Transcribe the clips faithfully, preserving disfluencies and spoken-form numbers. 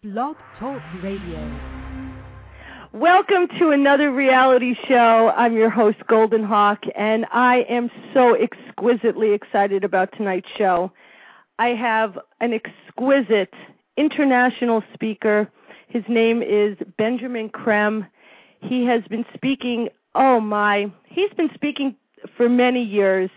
Blog Talk Radio. Welcome to another reality show. I'm your host, Golden Hawk, and I am so exquisitely excited about tonight's show. I have an exquisite international speaker. His name is Benjamin Creme. He has been speaking, oh my, he's been speaking for many years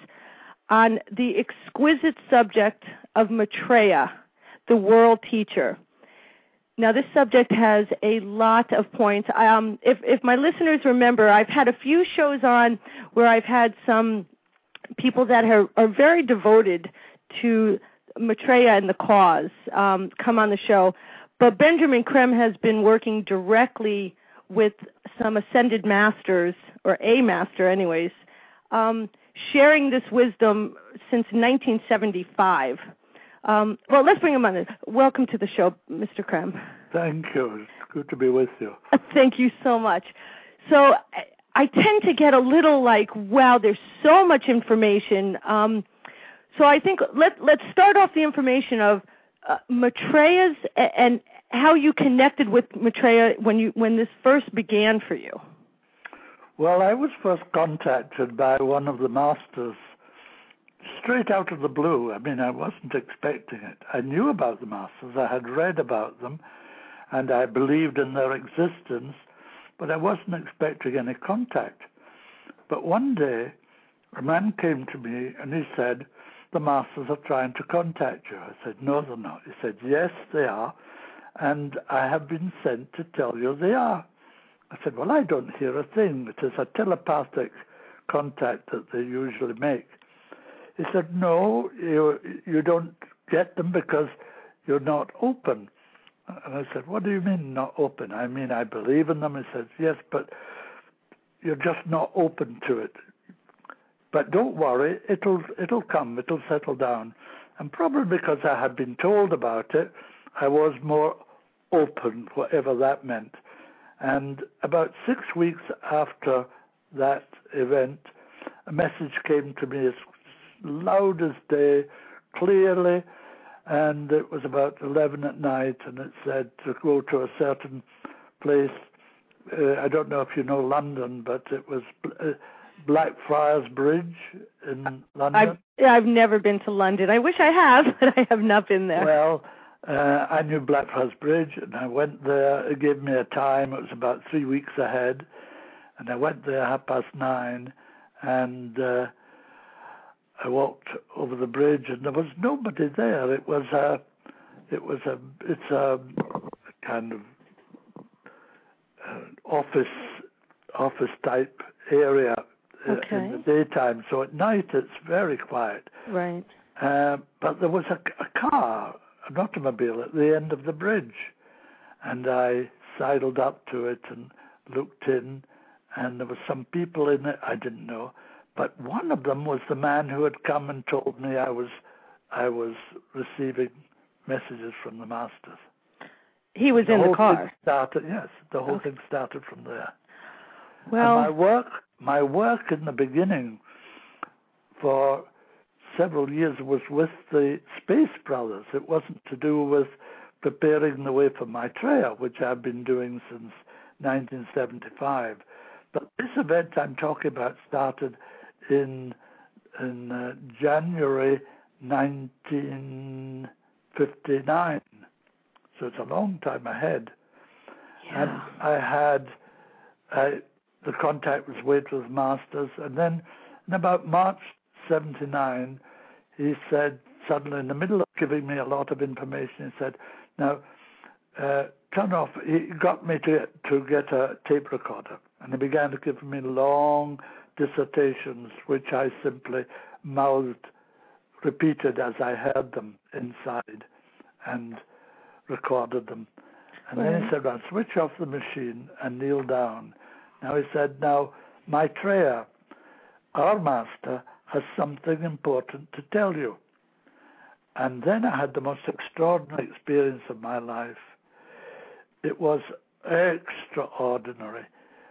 on the exquisite subject of Maitreya, the world teacher. Now, this subject has a lot of points. Um, if, if my listeners remember, I've had a few shows on where I've had some people that are, are very devoted to Maitreya and the cause um, come on the show. But Benjamin Creme has been working directly with some ascended masters, or a master anyways, um, sharing this wisdom since nineteen seventy-five. Um, well, let's bring him on. Welcome to the show, Mister Creme. Thank you. It's good to be with you. Thank you so much. So I, I tend to get a little like, wow, there's so much information. Um, so I think let, let's start off the information of uh, Maitreya's and how you connected with Maitreya when you when this first began for you. Well, I was first contacted by one of the masters straight out of the blue. I mean, I wasn't expecting it. I knew about the masters. I had read about them, and I believed in their existence, but I wasn't expecting any contact. But one day, a man came to me, and he said, the masters are trying to contact you. I said, no, they're not. He said, yes, they are, and I have been sent to tell you they are. I said, well, I don't hear a thing. It is a telepathic contact that they usually make. He said, no, you you don't get them because you're not open. And I said, what do you mean not open? I mean, I believe in them. He said, yes, but you're just not open to it. But don't worry, it'll it'll come, it'll settle down. And probably because I had been told about it, I was more open, whatever that meant. And about six weeks after that event, a message came to me as loud as day, clearly, and it was about eleven at night, and it said to go to a certain place. Uh, I don't know if you know London, but it was uh, Blackfriars Bridge in London. I've, I've never been to London. I wish I have, but I have not been there. Well, uh, I knew Blackfriars Bridge, and I went there. It gave me a time. It was about three weeks ahead, and I went there half past nine, and uh, I walked over the bridge, and there was nobody there. It was a, it was a, it's a kind of uh, office, office type area uh, okay. in the daytime. So at night it's very quiet. Right. Uh, but there was a, a car, an automobile at the end of the bridge, and I sidled up to it and looked in, and there were some people in it I didn't know. But one of them was the man who had come and told me I was I was receiving messages from the masters. He was the in whole the car. Thing started, yes, the whole okay. thing started from there. Well, and my work, my work in the beginning for several years was with the Space Brothers. It wasn't to do with preparing the way for Maitreya, which I've been doing since nineteen seventy-five. But this event I'm talking about started in in uh, January nineteen fifty-nine, so it's a long time ahead. yeah. And I had I, the contact was with with masters, and then in about March seventy-nine, he said suddenly, in the middle of giving me a lot of information, he said, "Now uh, turn off." He got me to to get a tape recorder. And he began to give me long dissertations, which I simply mouthed, repeated as I heard them inside, and recorded them. And right. then he said, "I'll switch off the machine and kneel down." Now he said, "Now, Maitreya, our master, has something important to tell you." And then I had the most extraordinary experience of my life. It was extraordinary.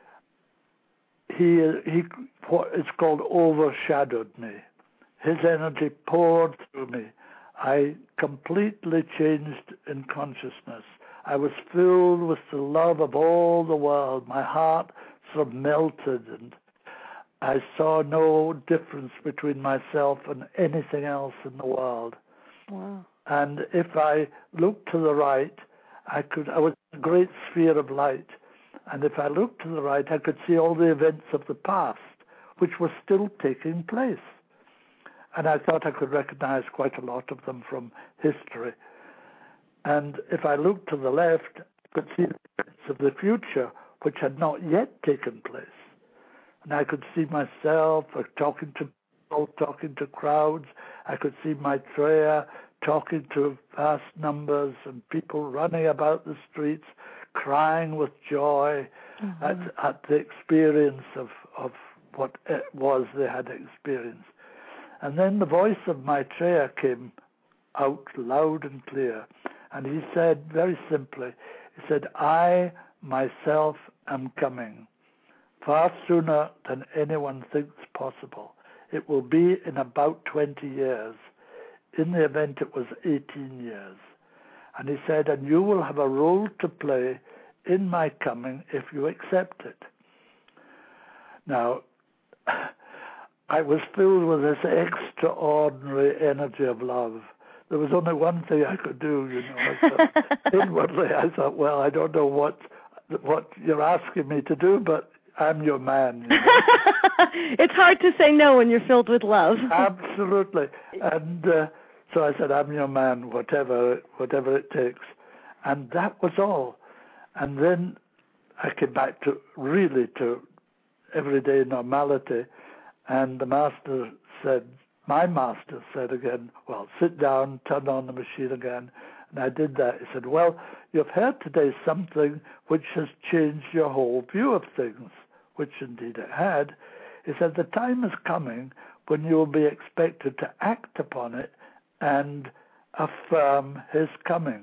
He, he, what it's called overshadowed me. His energy poured through me. I completely changed in consciousness. I was filled with the love of all the world. My heart sort of melted, and I saw no difference between myself and anything else in the world. Wow. And if I looked to the right, I could, I was in a great sphere of light. And if I looked to the right, I could see all the events of the past, which were still taking place. And I thought I could recognize quite a lot of them from history. And if I looked to the left, I could see the events of the future, which had not yet taken place. And I could see myself uh, talking to people, talking to crowds. I could see Maitreya talking to vast numbers and people running about the streets, crying with joy mm-hmm. at, at the experience of, of what it was they had experienced. And then the voice of Maitreya came out loud and clear. And he said very simply, he said, I myself am coming, far sooner than anyone thinks possible. It will be in about twenty years. In the event, it was eighteen years. And he said, and you will have a role to play in my coming if you accept it. Now, I was filled with this extraordinary energy of love. There was only one thing I could do, you know. Inwardly, I thought, well, I don't know what what you're asking me to do, but I'm your man. You know? It's hard to say no when you're filled with love. Absolutely. And uh, so I said, I'm your man, whatever whatever it takes. And that was all. And then I came back to really to everyday normality. And the master said, my master said again, well, sit down, turn on the machine again. And I did that. He said, well, you've heard today something which has changed your whole view of things, which indeed it had. He said, the time is coming when you will be expected to act upon it and affirm his coming.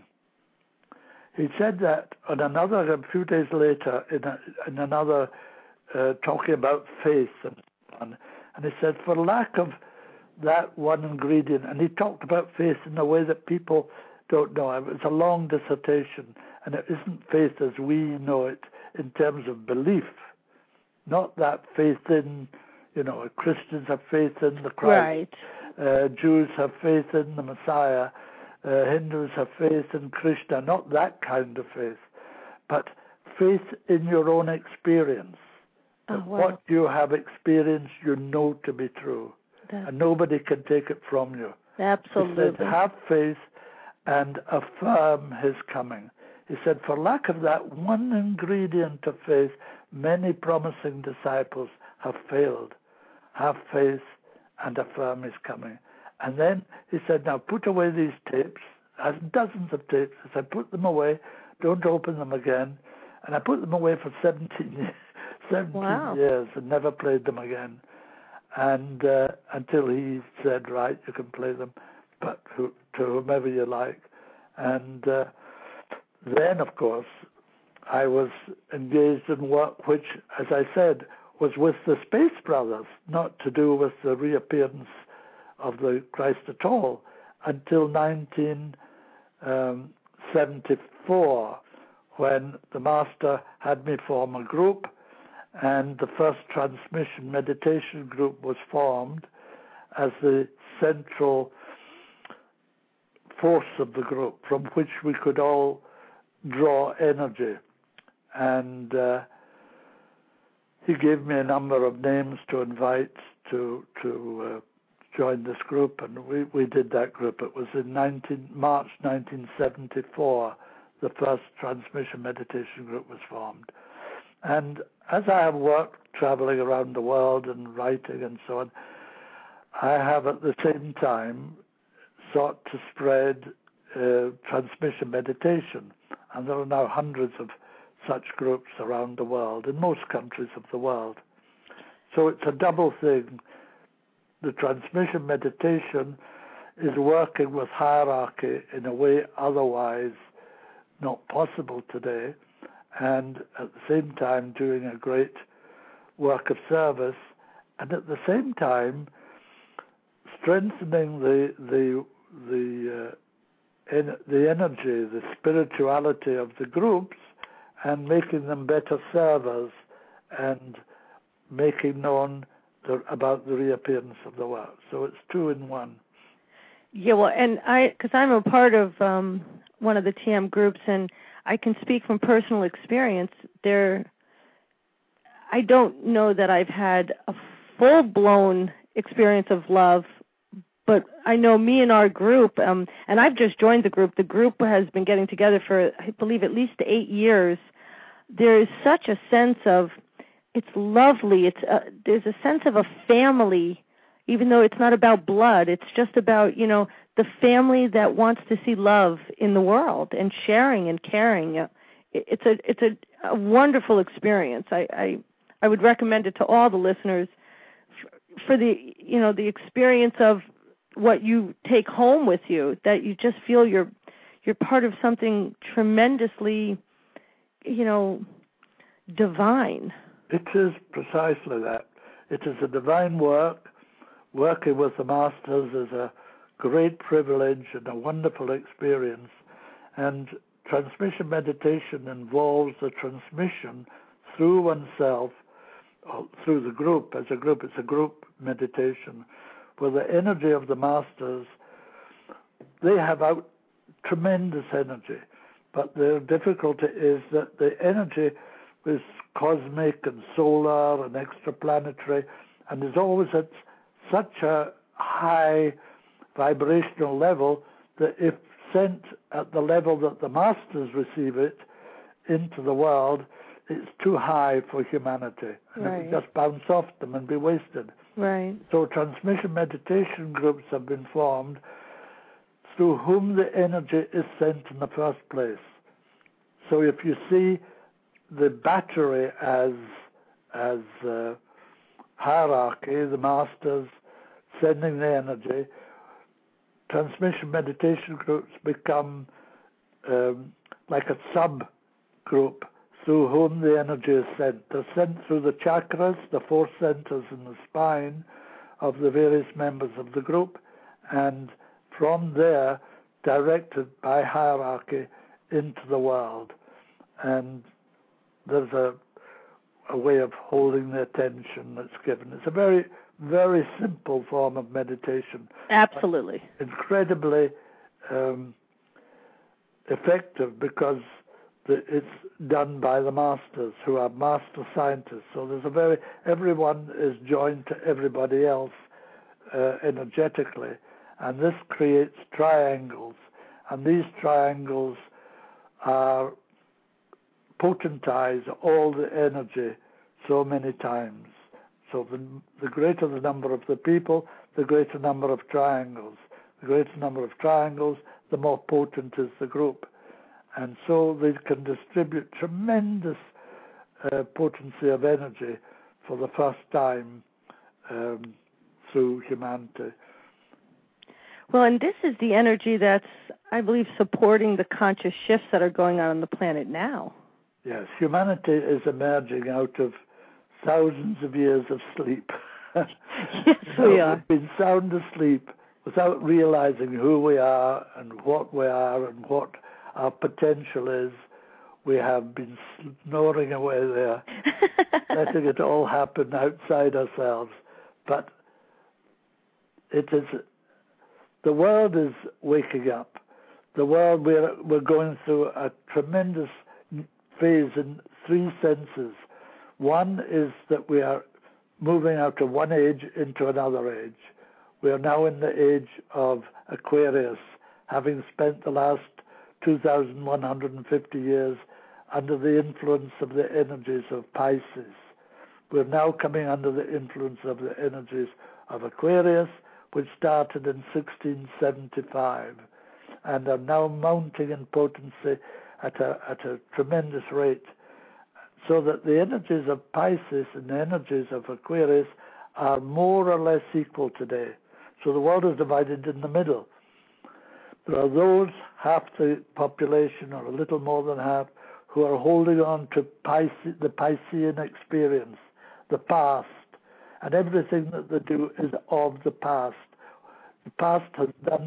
He said that on another, a few days later, in, a, in another, uh, talking about faith and so on. And he said, for lack of that one ingredient, and he talked about faith in a way that people don't know. It's a long dissertation, and it isn't faith as we know it in terms of belief. Not that faith in, you know, Christians have faith in the Christ, right. uh, Jews have faith in the Messiah, uh, Hindus have faith in Krishna, not that kind of faith, but faith in your own experience. Oh, That wow. what you have experienced, you know to be true. That, and nobody can take it from you. Absolutely. He said, have faith and affirm his coming. He said, for lack of that one ingredient of faith, many promising disciples have failed. Have faith and affirm his coming. And then he said, now put away these tapes, as dozens of tapes. He said, put them away, don't open them again. And I put them away for seventeen years, seventeen wow. years and never played them again. And uh, until he said, right, you can play them, but who, to whomever you like. And uh, then, of course, I was engaged in work which, as I said, was with the Space Brothers, not to do with the reappearance of the Christ at all, until nineteen seventy-four, when the Master had me form a group, and the first transmission meditation group was formed as the central force of the group from which we could all draw energy. And uh, he gave me a number of names to invite to to uh, join this group, and we, we did that group. It was in nineteen, March nineteen seventy-four, the first transmission meditation group was formed. And as I have worked traveling around the world and writing and so on, I have at the same time sought to spread uh, transmission meditation. And there are now hundreds of such groups around the world, in most countries of the world. So it's a double thing. The transmission meditation is working with hierarchy in a way otherwise not possible today, and at the same time doing a great work of service, and at the same time strengthening the the the uh, in the energy, the spirituality of the groups, and making them better servers and making known the, about the reappearance of the world. So it's two in one. Yeah, well, and I, because I'm a part of um, one of the T M groups, and I can speak from personal experience. There, I don't know that I've had a full-blown experience of love, but I know me and our group, um, and I've just joined the group. The group has been getting together for, I believe, at least eight years. There is such a sense of, it's lovely. It's a, there's a sense of a family. Even though it's not about blood, it's just about, you know, the family that wants to see love in the world and sharing and caring. It's a it's a, a wonderful experience. I, I I would recommend it to all the listeners for, for the you know the experience of what you take home with you. That you just feel you're you're part of something tremendously, you know, divine. It is precisely that. It is a divine work. Working with the Masters is a great privilege and a wonderful experience. And transmission meditation involves the transmission through oneself, or through the group. As a group, it's a group meditation, where the energy of the Masters, they have out tremendous energy. But their difficulty is that the energy is cosmic and solar and extraplanetary, and is always at such a high vibrational level that if sent at the level that the Masters receive it into the world, it's too high for humanity. And Right. it would just bounce off them and be wasted. Right. So transmission meditation groups have been formed through whom the energy is sent in the first place. So if you see the battery as as uh, hierarchy, the Masters sending the energy, transmission meditation groups become um, like a sub-group through whom the energy is sent. They're sent through the chakras, the four centers in the spine of the various members of the group, and from there, directed by hierarchy into the world. And there's a a way of holding the attention that's given. It's a very, very simple form of meditation. Absolutely. Incredibly um, effective because the, it's done by the Masters, who are master scientists. So there's a very, everyone is joined to everybody else uh, energetically, and this creates triangles, and these triangles are potentize all the energy so many times. So the, the greater the number of the people, the greater number of triangles. The greater number of triangles, the more potent is the group. And so they can distribute tremendous uh, potency of energy for the first time um, through humanity. Well, and this is the energy that's, I believe, supporting the conscious shifts that are going on on the planet now. Yes, humanity is emerging out of thousands of years of sleep. Yes, we are. We've been sound asleep without realizing who we are and what we are and what our potential is. We have been snoring away there, letting it all happen outside ourselves. But it is, the world is waking up. The world, we're, we're going through a tremendous phase in three senses. One is that we are moving out of one age into another age. We are now in the age of Aquarius, having spent the last two thousand one hundred fifty years under the influence of the energies of Pisces. We're now coming under the influence of the energies of Aquarius, which started in sixteen seventy-five, and are now mounting in potency at a, at a tremendous rate, so that the energies of Pisces and the energies of Aquarius are more or less equal today. So the world is divided in the middle. There are those, half the population, or a little more than half, who are holding on to Pisce, the Piscean experience, the past, and everything that they do is of the past. The past has done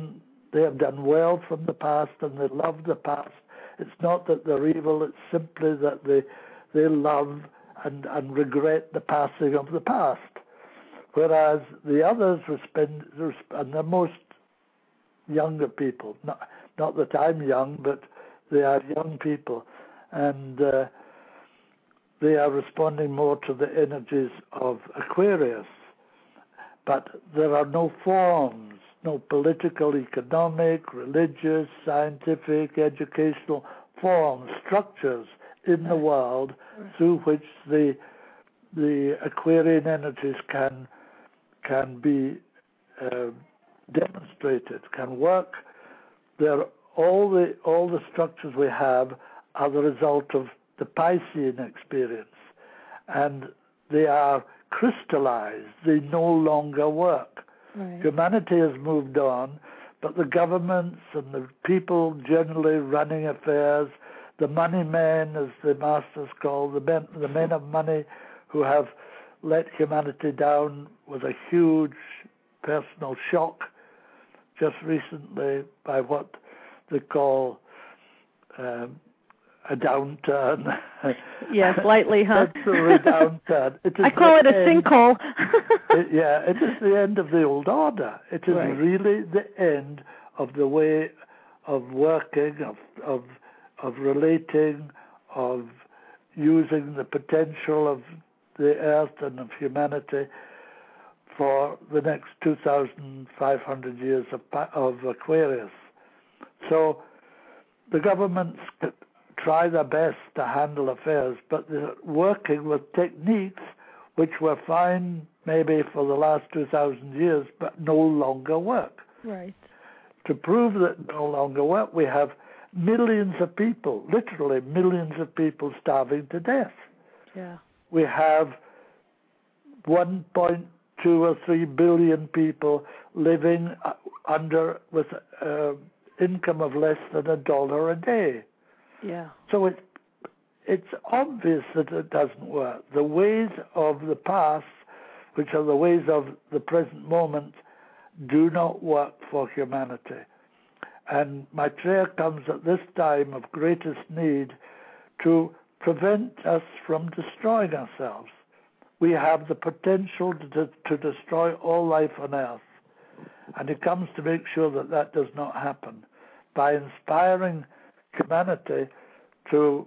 They have done well from the past and they love the past. It's not that they're evil, it's simply that they they love and, and regret the passing of the past. Whereas the others respond, and the most younger people, not, not that I'm young, but they are young people, and uh, they are responding more to the energies of Aquarius. But there are no forms, no political, economic, religious, scientific, educational forms, structures in the world through which the the Aquarian energies can can be uh, demonstrated, can work. They're, all the all the structures we have are the result of the Piscean experience, and they are crystallized. They no longer work. Right. Humanity has moved on, but the governments and the people generally running affairs, the money men, as the masters call the men, the men of money who have let humanity down with a huge personal shock just recently by what they call um, a downturn. Yes, lightly, huh? That's a downturn. It is I call it a end, sinkhole. it, yeah, it is the end of the old order. It is Right. really the end of the way of working, of of of relating, of using the potential of the earth and of humanity for the next two thousand five hundred years of, of Aquarius. So the governments try their best to handle affairs, but they're working with techniques which were fine maybe for the last two thousand years, but no longer work. Right. To prove that no longer work, we have millions of people, literally millions of people starving to death. Yeah. We have one point two or three billion people living under with an income of less than a dollar a day. Yeah. So it, it's obvious that it doesn't work. The ways of the past, which are the ways of the present moment, do not work for humanity. And Maitreya comes at this time of greatest need to prevent us from destroying ourselves. We have the potential to, to destroy all life on earth. And he comes to make sure that that does not happen by inspiring humanity to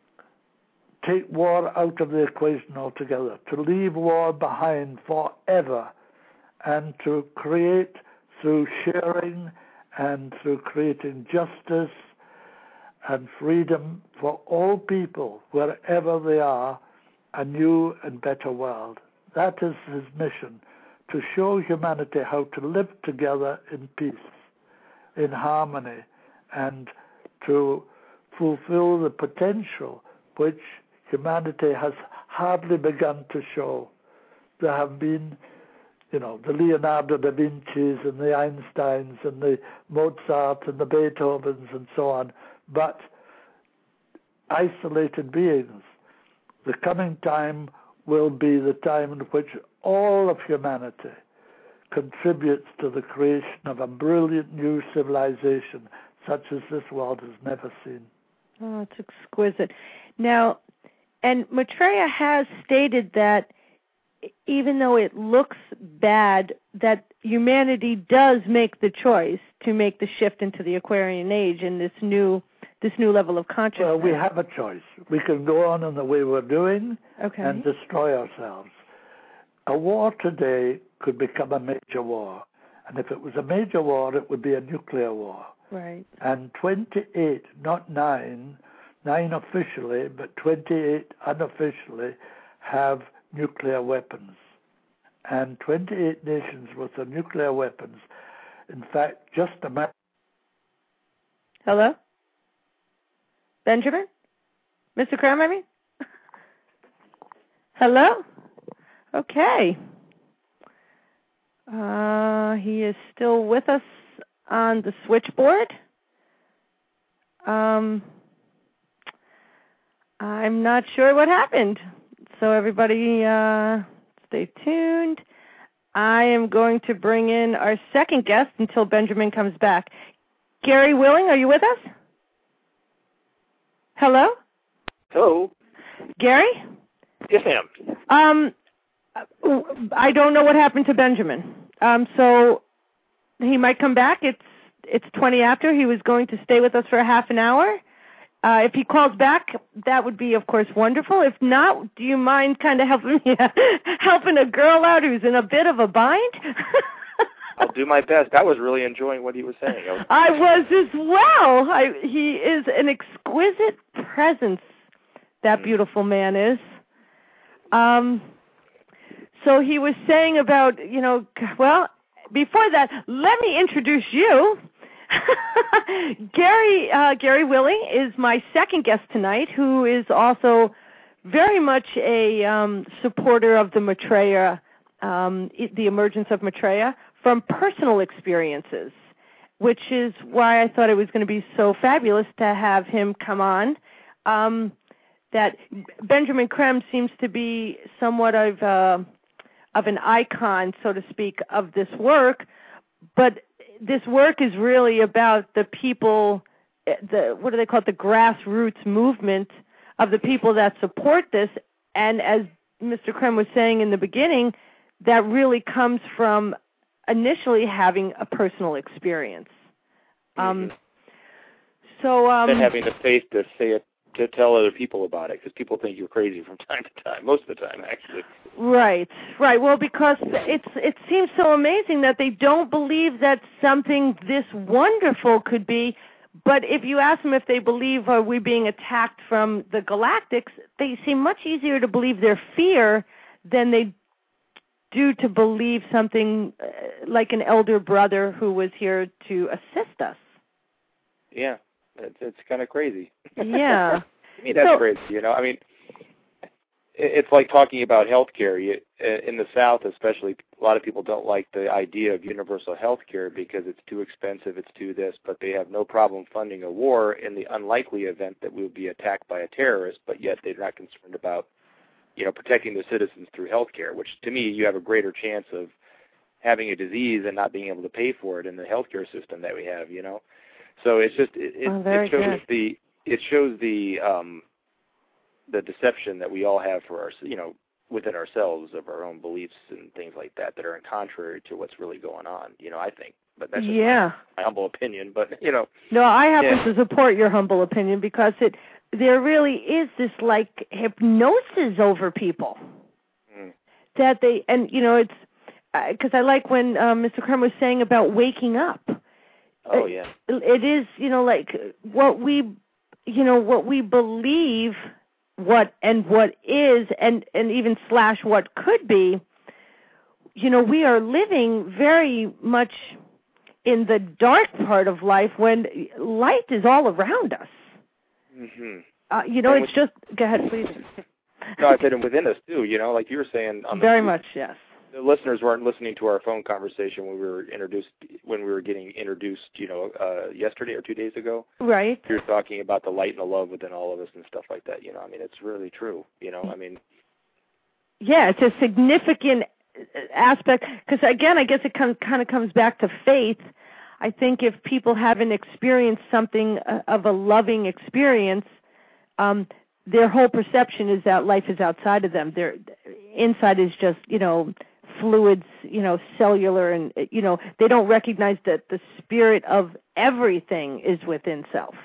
take war out of the equation altogether, to leave war behind forever, and to create through sharing and through creating justice and freedom for all people, wherever they are, a new and better world. That is his mission, to show humanity how to live together in peace, in harmony, and to fulfill the potential which humanity has hardly begun to show. There have been, you know, the Leonardo da Vinci's and the Einsteins and the Mozart and the Beethovens and so on, but isolated beings. The coming time will be the time in which all of humanity contributes to the creation of a brilliant new civilization such as this world has never seen. Oh, it's exquisite. Now, and Maitreya has stated that even though it looks bad, that humanity does make the choice to make the shift into the Aquarian age and this new this new level of consciousness. Well, we have a choice. We can go on in the way we're doing okay. and destroy ourselves. A war today could become a major war. And if it was a major war, it would be a nuclear war. Right. And twenty-eight, not nine, nine officially, but twenty-eight unofficially, have nuclear weapons. And twenty-eight nations with the nuclear weapons. In fact, just a matter. Hello? Benjamin? Mister Crum, I mean? Hello? Okay. Uh, he is still with us on the switchboard. Um, I'm not sure what happened. So everybody uh, stay tuned. I am going to bring in our second guest until Benjamin comes back. Gary Willing, are you with us? Hello? Hello. Gary? Yes, ma'am. Um, I don't know what happened to Benjamin. Um, so he might come back. It's it's twenty after. He was going to stay with us for a half an hour. Uh, if he calls back, that would be, of course, wonderful. If not, do you mind kind of helping me, helping a girl out who's in a bit of a bind? I'll do my best. I was really enjoying what he was saying. I was, I was as well. I, he is an exquisite presence, that beautiful man is. Um, so he was saying about, you know, well, before that, let me introduce you. Gary uh, Gary Willing is my second guest tonight, who is also very much a um, supporter of the Maitreya, um, the emergence of Maitreya from personal experiences, which is why I thought it was going to be so fabulous to have him come on. Um, that Benjamin Creme seems to be somewhat of uh, of an icon, so to speak, of this work, but this work is really about the people, the what do they call it, the grassroots movement of the people that support this. And as Mister Creme was saying in the beginning, that really comes from initially having a personal experience. Um, mm-hmm. So, um, and having the faith to say it, to tell other people about it, because people think you're crazy from time to time, most of the time, actually. Right, right. Well, because it's it seems so amazing that they don't believe that something this wonderful could be. But if you ask them if they believe are we being attacked from the galactics, they seem much easier to believe their fear than they do to believe something uh, like an elder brother who was here to assist us. Yeah, it's, it's kind of crazy. Yeah. To me, that's so, crazy, you know. I mean, it's like talking about health care. You, in the South especially, a lot of people don't like the idea of universal health care because it's too expensive, it's too this, but they have no problem funding a war in the unlikely event that we would be attacked by a terrorist, but yet they're not concerned about, you know, protecting the citizens through health care, which to me, you have a greater chance of having a disease and not being able to pay for it in the healthcare system that we have, you know. So it's just, it, it, oh, it shows good. the, it shows the, um, the deception that we all have for our, you know, within ourselves of our own beliefs and things like that that are in contrary to what's really going on, you know, I think. But that's just yeah. my, my humble opinion, but, you know. No, I happen yeah. to support your humble opinion because it there really is this, like, hypnosis over people. Mm. That they, and, you know, it's, because uh, I like when uh, Mister Creme was saying about waking up. Oh, yeah. It, it is, you know, like, what we, you know, what we believe what and what is and, and even slash what could be, you know, we are living very much in the dark part of life when light is all around us. Mm-hmm. Uh, you know, and it's with, just, go ahead, please. No, I said, and within us, too, you know, like you were saying. On very the, much, yes. The listeners weren't listening to our phone conversation when we were introduced, when we were getting introduced, you know, uh, yesterday or two days ago. Right. You were talking about the light and the love within all of us and stuff like that. You know, I mean, it's really true. You know, I mean. Yeah, it's a significant aspect because, again, I guess it com- kind of comes back to faith. I think if people haven't experienced something uh, of a loving experience, um, their whole perception is that life is outside of them. Their inside is just, you know, fluids, you know, cellular, and, you know, they don't recognize that the spirit of everything is within self.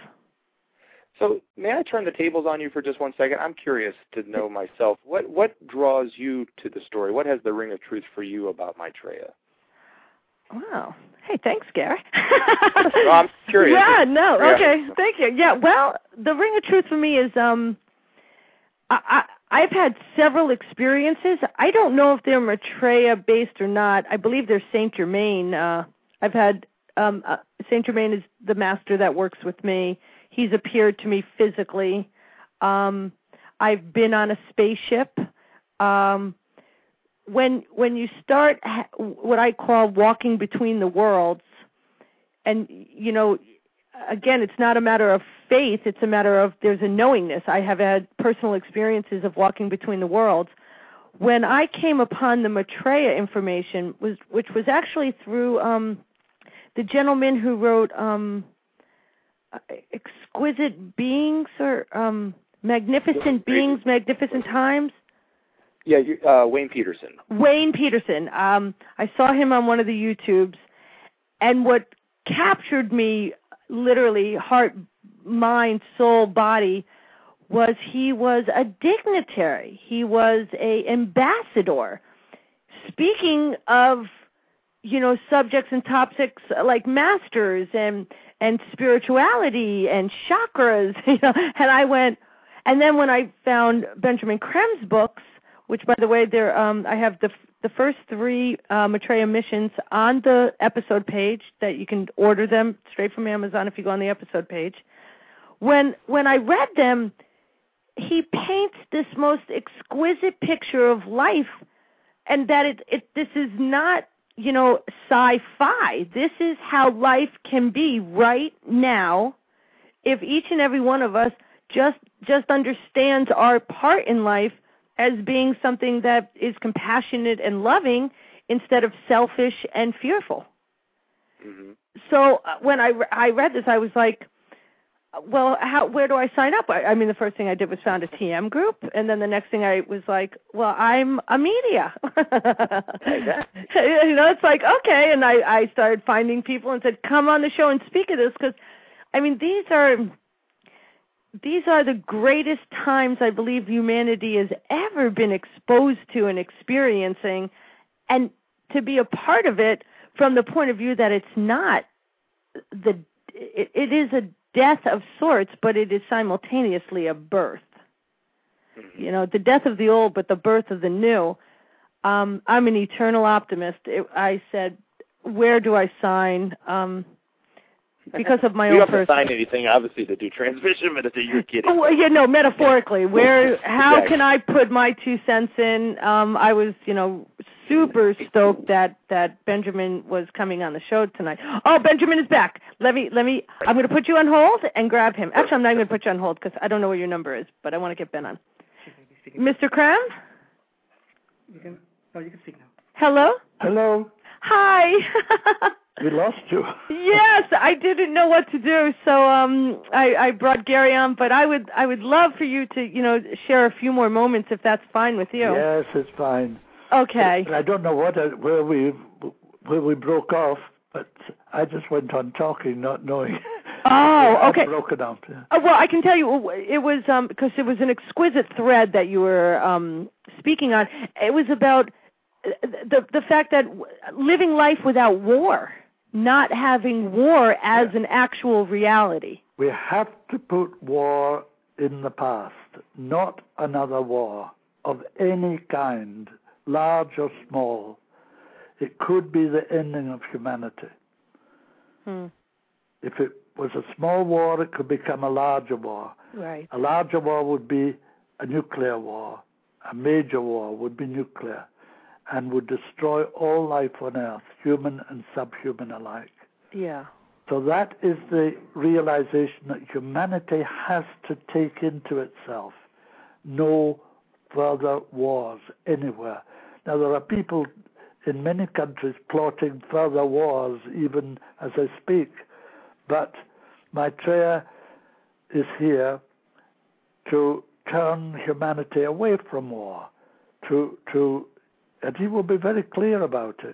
So may I turn the tables on you for just one second? I'm curious to know myself. What what draws you to the story? What has the ring of truth for you about Maitreya? Wow. Hey, thanks, Gary. No, I'm curious. Yeah, no, yeah. okay, thank you. Yeah, well, the ring of truth for me is um, I, I, I've had several experiences. I don't know if they're Maitreya-based or not. I believe they're Saint Germain. Uh, I've had, um, uh, Saint Germain is the master that works with me. He's appeared to me physically. Um, I've been on a spaceship. Um, when when you start ha- what I call walking between the worlds, and, you know, again, it's not a matter of faith, it's a matter of there's a knowingness. I have had personal experiences of walking between the worlds. When I came upon the Maitreya information, was which was actually through um, the gentleman who wrote um, uh, exquisite beings or um, magnificent beings, magnificent times. Yeah, uh, Wayne Peterson. Wayne Peterson. Um, I saw him on one of the YouTubes, and what captured me, literally, heart, mind, soul, body, was he was a dignitary. He was a ambassador. Speaking of, you know, subjects and topics like masters and and spirituality and chakras, you know, and I went, and then when I found Benjamin Crem's books, which, by the way, they're, um, I have the the first three uh, Maitreya missions on the episode page that you can order them straight from Amazon if you go on the episode page. When when I read them, he paints this most exquisite picture of life, and that it, it this is not, you know, sci-fi. This is how life can be right now if each and every one of us just just understands our part in life as being something that is compassionate and loving instead of selfish and fearful. Mm-hmm. So uh, when I, I read this, I was like, well, how, where do I sign up? I, I mean, the first thing I did was found a T M group, and then the next thing I was like, well, I'm a media. You know, it's like, okay, and I, I started finding people and said, come on the show and speak of this, because, I mean, these are... These are the greatest times I believe humanity has ever been exposed to and experiencing, and to be a part of it from the point of view that it's not the it, it is a death of sorts, but it is simultaneously a birth. You know, the death of the old, but the birth of the new. Um, I'm an eternal optimist. It, I said, where do I sign? Um, Because of my you own don't have person. to sign anything, obviously, to do transmission medicine. You're kidding. Oh, yeah, no, metaphorically. Where? How exactly. can I put my two cents in? Um, I was, you know, super stoked that that Benjamin was coming on the show tonight. Oh, Benjamin is back. Let me, let me. I'm going to put you on hold and grab him. Actually, I'm not going to put you on hold because I don't know what your number is, but I want to get Ben on. Mister Crem? You can. Oh, you can speak now. Hello. Hello. Hi. We lost you. Yes, I didn't know what to do, so um, I, I brought Gary on. But I would, I would love for you to, you know, share a few more moments if that's fine with you. Yes, it's fine. Okay. But I don't know what I, where we where we broke off, but I just went on talking, not knowing. Oh, okay. Broken up. Yeah. Uh, well, I can tell you, it was um, because it was an exquisite thread that you were um, speaking on. It was about the the fact that living life without war. Not having war as an actual reality. We have to put war in the past, not another war of any kind, large or small. It could be the ending of humanity. Hmm. If it was a small war, it could become a larger war. Right. A larger war would be a nuclear war. A major war would be nuclear, and would destroy all life on Earth, human and subhuman alike. Yeah. So that is the realization that humanity has to take into itself. No further wars anywhere. Now, there are people in many countries plotting further wars, even as I speak. But Maitreya is here to turn humanity away from war, to to and he will be very clear about it.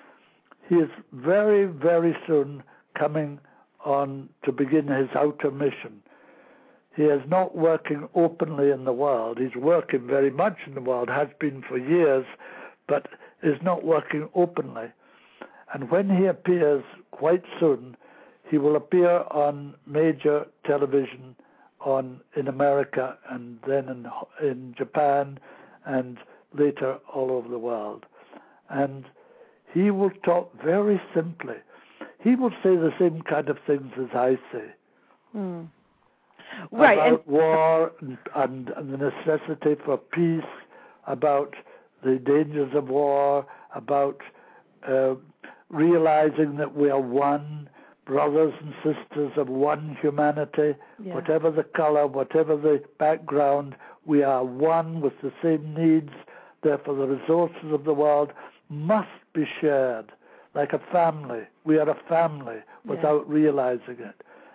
He is very, very soon coming on to begin his outer mission. He is not working openly in the world. He's working very much in the world, has been for years, but is not working openly. And when he appears quite soon, he will appear on major television on in America and then in, in Japan and later all over the world. And he will talk very simply. He will say the same kind of things as I say. Mm. Right. About and, war and, and, and the necessity for peace, about the dangers of war, about uh, realizing that we are one, brothers and sisters of one humanity, yeah. whatever the color, whatever the background, we are one with the same needs. Therefore, the resources of the world must be shared like a family. We are a family without yeah. realizing it.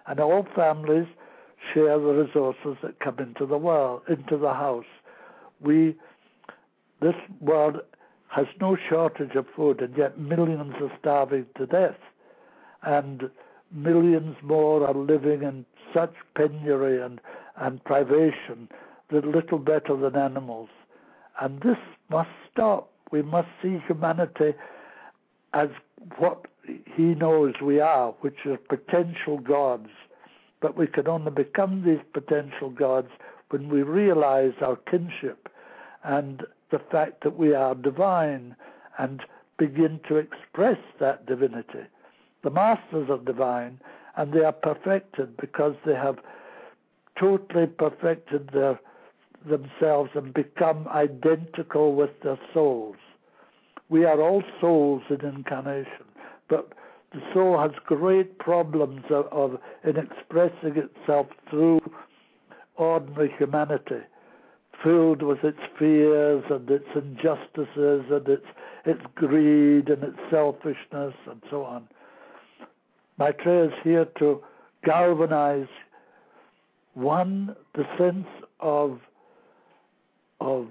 And all families share the resources that come into the world, into the house. We, this world has no shortage of food, and yet millions are starving to death. And millions more are living in such penury and, and privation, that little better than animals. And this must stop. We must see humanity as what he knows we are, which are potential gods. But we can only become these potential gods when we realize our kinship and the fact that we are divine and begin to express that divinity. The masters are divine, and they are perfected because they have totally perfected their themselves and become identical with their souls. We are all souls in incarnation, but the soul has great problems of, of in expressing itself through ordinary humanity, filled with its fears and its injustices and its its greed and its selfishness and so on. Maitreya is here to galvanize, one, the sense of of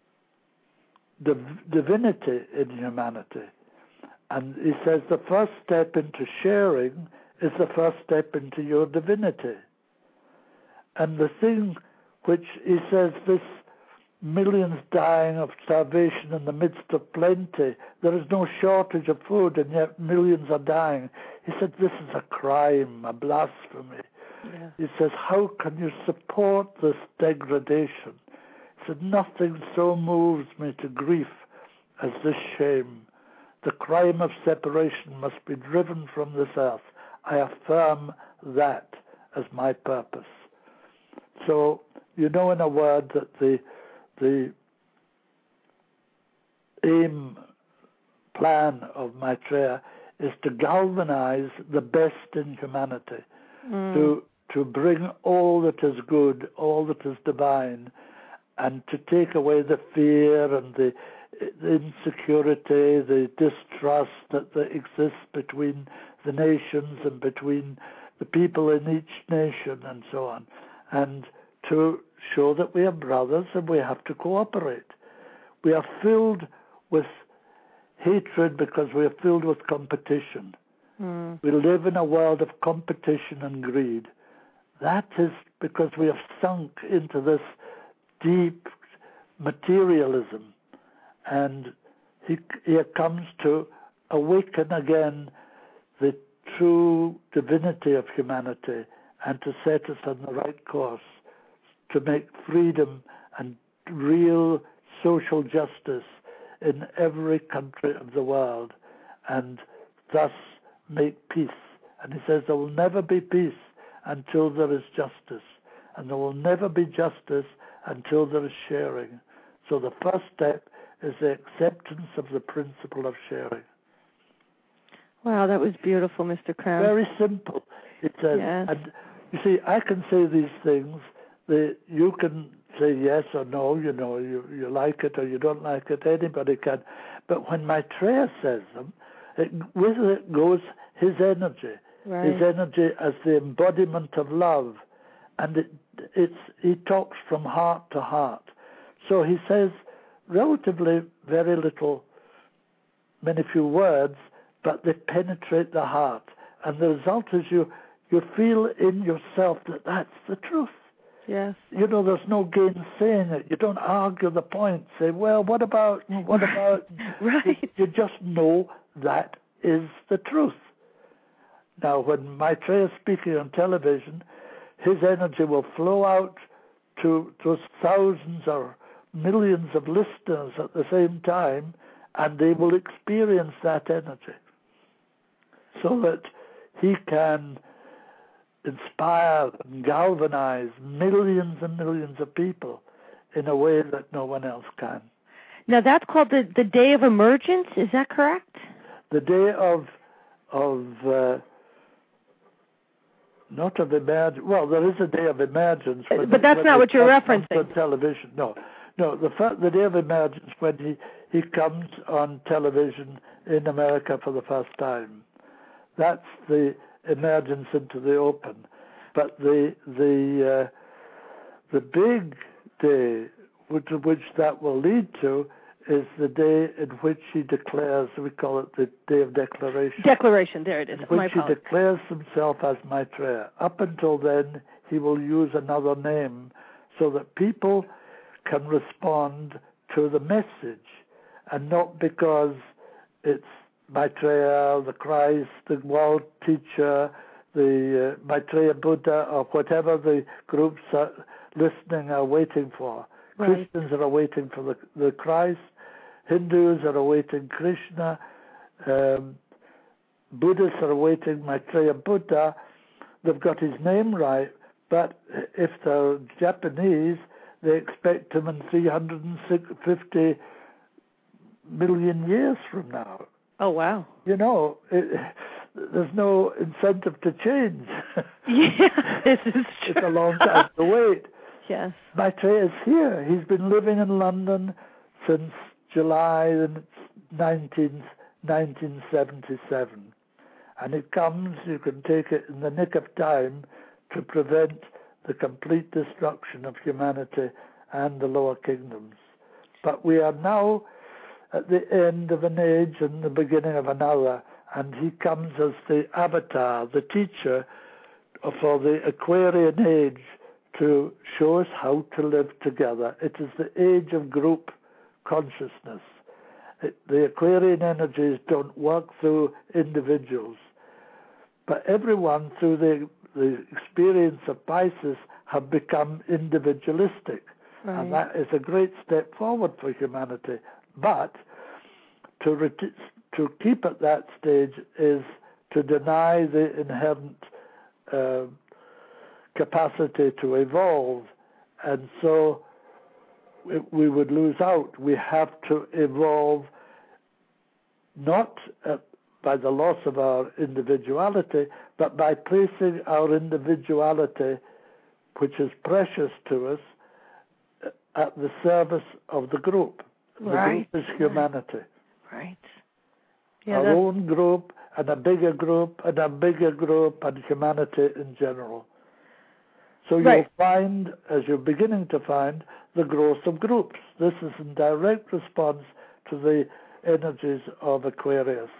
div- divinity in humanity. And he says the first step into sharing is the first step into your divinity. And the thing which he says, this millions dying of starvation in the midst of plenty, there is no shortage of food, and yet millions are dying. He said this is a crime, a blasphemy. Yeah. He says, how can you support this degradation? He said, nothing so moves me to grief as this shame. The crime of separation must be driven from this earth. I affirm that as my purpose. So, you know, in a word, that the the aim, plan of Maitreya is to galvanize the best in humanity, mm. to to bring all that is good, all that is divine, and to take away the fear and the, the insecurity, the distrust that, that exists between the nations and between the people in each nation and so on, and to show that we are brothers and we have to cooperate. We are filled with hatred because we are filled with competition. Mm. We live in a world of competition and greed. That is because we have sunk into this deep materialism. And he, he comes to awaken again the true divinity of humanity and to set us on the right course, to make freedom and real social justice in every country of the world, and thus make peace. And he says there will never be peace until there is justice, and there will never be justice until there is sharing. So the first step is the acceptance of the principle of sharing. Wow, that was beautiful, Mister Crown. Very simple. It says, yes. And you see, I can say these things. The, you can say yes or no, you know, you, you like it or you don't like it, anybody can. But when Maitreya says them, it, with it goes his energy, right. his energy as the embodiment of love. And it, it's he talks from heart to heart. So he says relatively very little, many few words, but they penetrate the heart. And the result is you, you feel in yourself that that's the truth. Yes. You know, there's no gainsaying it. You don't argue the point. Say, well, what about, what about? Right. You, you just know that is the truth. Now, when Maitreya is speaking on television, his energy will flow out to those thousands or millions of listeners at the same time, and they will experience that energy, so that he can inspire and galvanize millions and millions of people in a way that no one else can. Now that's called the, the Day of Emergence, is that correct? The Day of, of uh, not of emergence, well, there is a Day of Emergence. When, but that's when not what you're referencing. On television, no. No, the, the Day of Emergence when he, he comes on television in America for the first time. That's the emergence into the open. But the the uh, the big day, which, which that will lead to, is the day in which he declares, we call it the Day of Declaration. Declaration, there it is. In which My he apologies. declares himself as Maitreya. Up until then, he will use another name so that people can respond to the message, and not because it's Maitreya, the Christ, the world teacher, the uh, Maitreya Buddha, or whatever the groups are listening are waiting for. Right. Christians are waiting for the, the Christ. Hindus are awaiting Krishna. Um, Buddhists are awaiting Maitreya Buddha. They've got his name right, but if they're Japanese, they expect him in three hundred fifty million years from now. Oh, wow. You know, it, there's no incentive to change. Yeah, this is true. It's a long time to wait. Yes. Maitreya is here. He's been living in London since July nineteen, nineteen seventy-seven. And it comes, you can take it in the nick of time to prevent the complete destruction of humanity and the lower kingdoms. But we are now at the end of an age and the beginning of another, and he comes as the avatar, the teacher for the Aquarian age, to show us how to live together. It is the age of group consciousness. It, the Aquarian energies don't work through individuals, but everyone through the, the experience of Pisces have become individualistic. Right. And that is a great step forward for humanity. But to, ret- to keep at that stage is to deny the inherent uh, capacity to evolve, and so we, we would lose out. We have to evolve not uh, by the loss of our individuality, but by placing our individuality, which is precious to us, at the service of the group. The Right. group is humanity. Right. Yeah, our that's... own group, and a bigger group, and a bigger group, and humanity in general. So Right. you'll find, as you're beginning to find, the growth of groups. This is in direct response to the energies of Aquarius.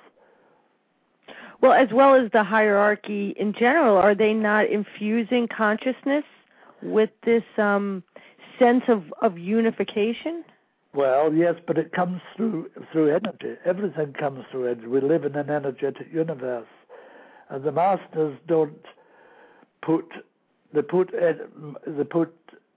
Well, as well as the hierarchy in general, are they not infusing consciousness with this um, sense of, of unification? Well, yes, but it comes through through energy. Everything comes through energy. We live in an energetic universe. And the masters don't put, they put, they put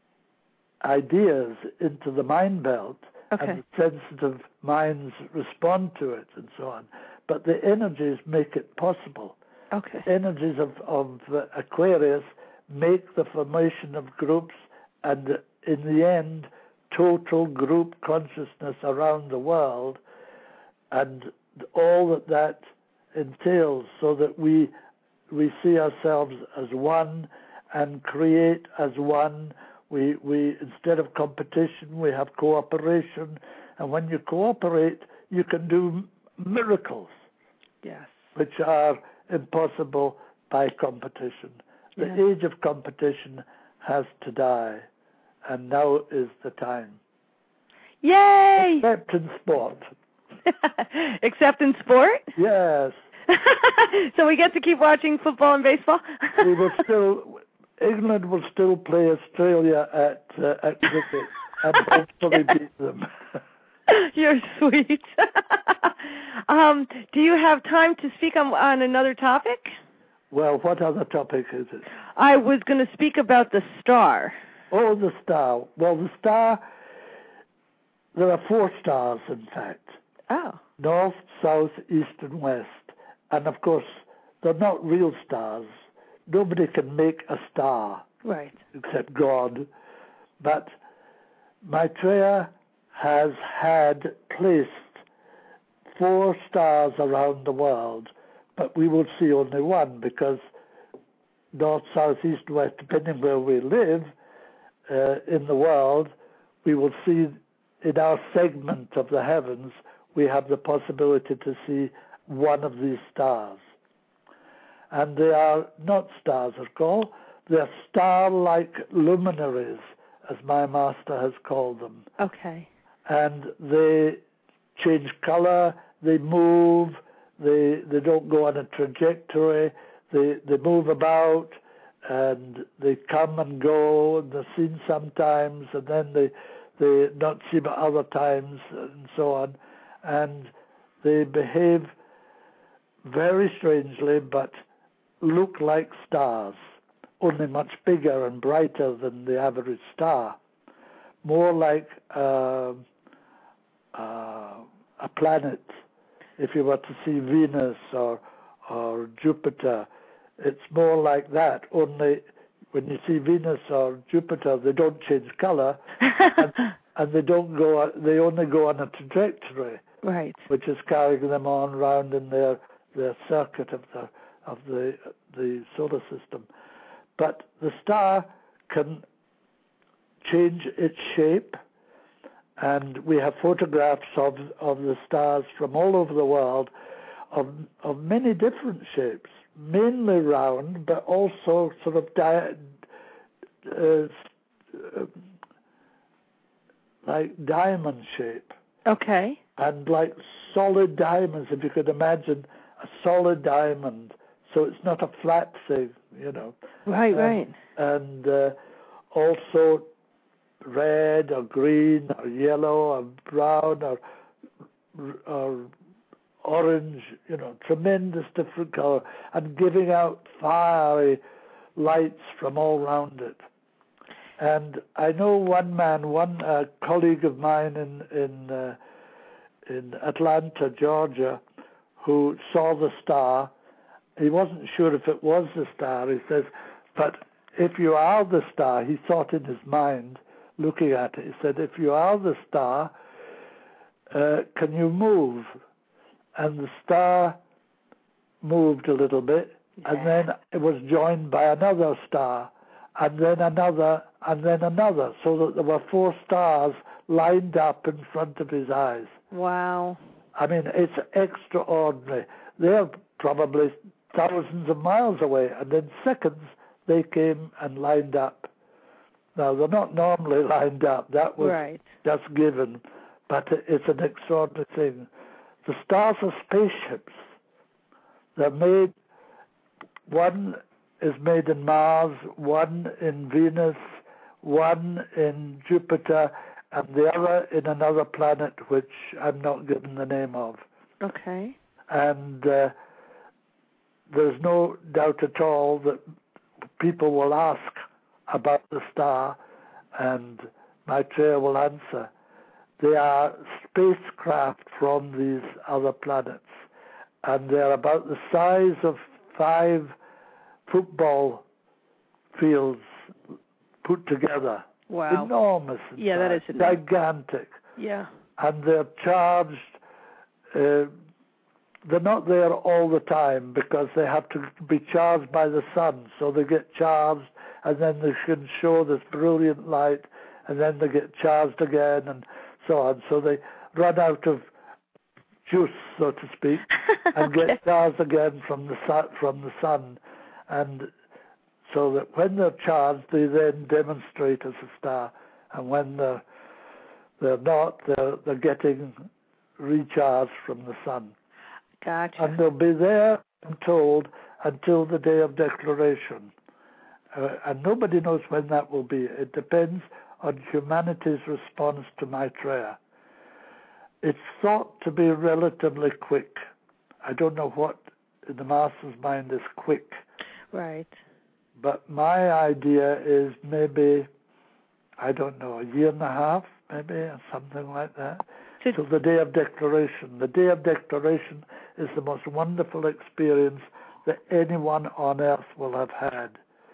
ideas into the mind belt, okay. and the sensitive minds respond to it and so on. But the energies make it possible. Okay. The energies of, of uh, Aquarius make the formation of groups, and in the end, total group consciousness around the world, and all that that entails, so that we we see ourselves as one and create as one. We we instead of competition, we have cooperation, and when you cooperate, you can do miracles. Yes. Which are impossible by competition. The Yes. age of competition has to die, and now is the time. Yay! Except in sport. Except in sport? Yes. So we get to keep watching football and baseball? We will still, England will still play Australia at uh, at cricket and hopefully beat them. You're sweet. um, do you have time to speak on, on another topic? Well, what other topic is it? I was going to speak about the star. Oh, the star. Well, the star, there are four stars, in fact. Oh. North, south, east, and west. And, of course, they're not real stars. Nobody can make a star. Right. Except God. But Maitreya has had placed four stars around the world, but we will see only one, because north, south, east, west, depending where we live uh, in the world, we will see in our segment of the heavens, we have the possibility to see one of these stars. And they are not stars at all. they're star-like luminaries, as my master has called them. Okay. And they change color, they move, they they don't go on a trajectory, they they move about, and they come and go, and they're seen sometimes, and then they they not seen at other times, and so on. And they behave very strangely, but look like stars, only much bigger and brighter than the average star. More like uh, uh, a planet. If you were to see Venus or or Jupiter, it's more like that. Only when you see Venus or Jupiter, they don't change color, and, and they don't go. They only go on a trajectory, right, which is carrying them on round in their their circuit of the of the the solar system. But the star can change its shape, and we have photographs of of the stars from all over the world of of many different shapes, mainly round, but also sort of di- uh, uh, like diamond shape. Okay. And like solid diamonds, if you could imagine a solid diamond, so it's not a flat thing, you know. Right, and, right. And uh, also red or green or yellow or brown or or orange, you know, tremendous different color, and giving out fiery lights from all round it. And I know one man, one uh, colleague of mine in in uh, in Atlanta, Georgia, who saw the star. He wasn't sure if it was the star. He says, but if you are the star, he thought in his mind, looking at it, he said, if you are the star, uh, can you move? And the star moved a little bit, yeah. And then it was joined by another star, and then another, and then another, so that there were four stars lined up in front of his eyes. Wow. I mean, it's extraordinary. They're probably thousands of miles away, and in seconds they came and lined up. Now, they're not normally lined up. That was right. just given, but it's an extraordinary thing. The stars are spaceships. They're made, one is made in Mars, one in Venus, one in Jupiter, and the other in another planet which I'm not given the name of. Okay. And uh, there's no doubt at all that people will ask about the star, and Maitreya will answer. They are spacecraft from these other planets, and they're about the size of five football fields put together. Wow. Enormous. Yeah, that is enormous. Gigantic. Yeah. And they're charged, uh, they're not there all the time because they have to be charged by the sun, so they get charged and then they can show this brilliant light, and then they get charged again, and so on. So they run out of juice, so to speak, and okay. get charged again from the sun, from the sun, and so that when they're charged, they then demonstrate as a star, and when they're they're not, they're they're getting recharged from the sun. Gotcha. And they'll be there, I'm told, until the day of declaration. Uh, and nobody knows when that will be. It depends on humanity's response to Maitreya. It's thought to be relatively quick. I don't know what in the Master's mind is quick. Right. But my idea is maybe, I don't know, a year and a half, maybe, or something like that, so, till the day of declaration. The day of declaration is the most wonderful experience that anyone on earth will have had.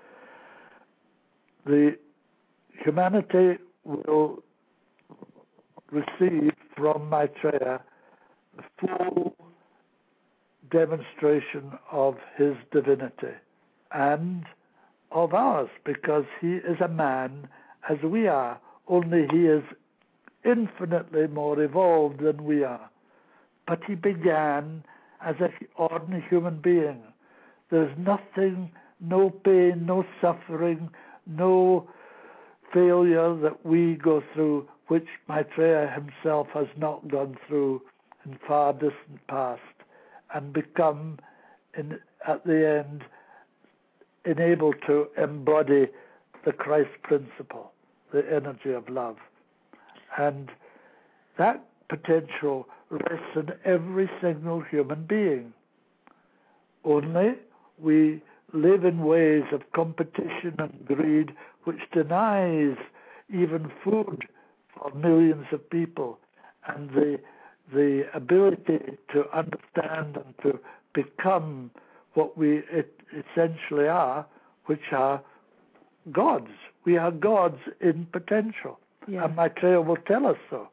The humanity will receive from Maitreya the full demonstration of his divinity and of ours, because he is a man as we are, only he is infinitely more evolved than we are. But he began as an ordinary human being. There's nothing no pain, no suffering, no failure that we go through, which Maitreya himself has not gone through in far distant past, and become, in, at the end, enabled to embody the Christ principle, the energy of love. And that potential rests in every single human being. Only we live in ways of competition and greed which denies even food for millions of people, and the the ability to understand and to become what we essentially are, which are gods. We are gods in potential. Yeah. And Maitreya will tell us so.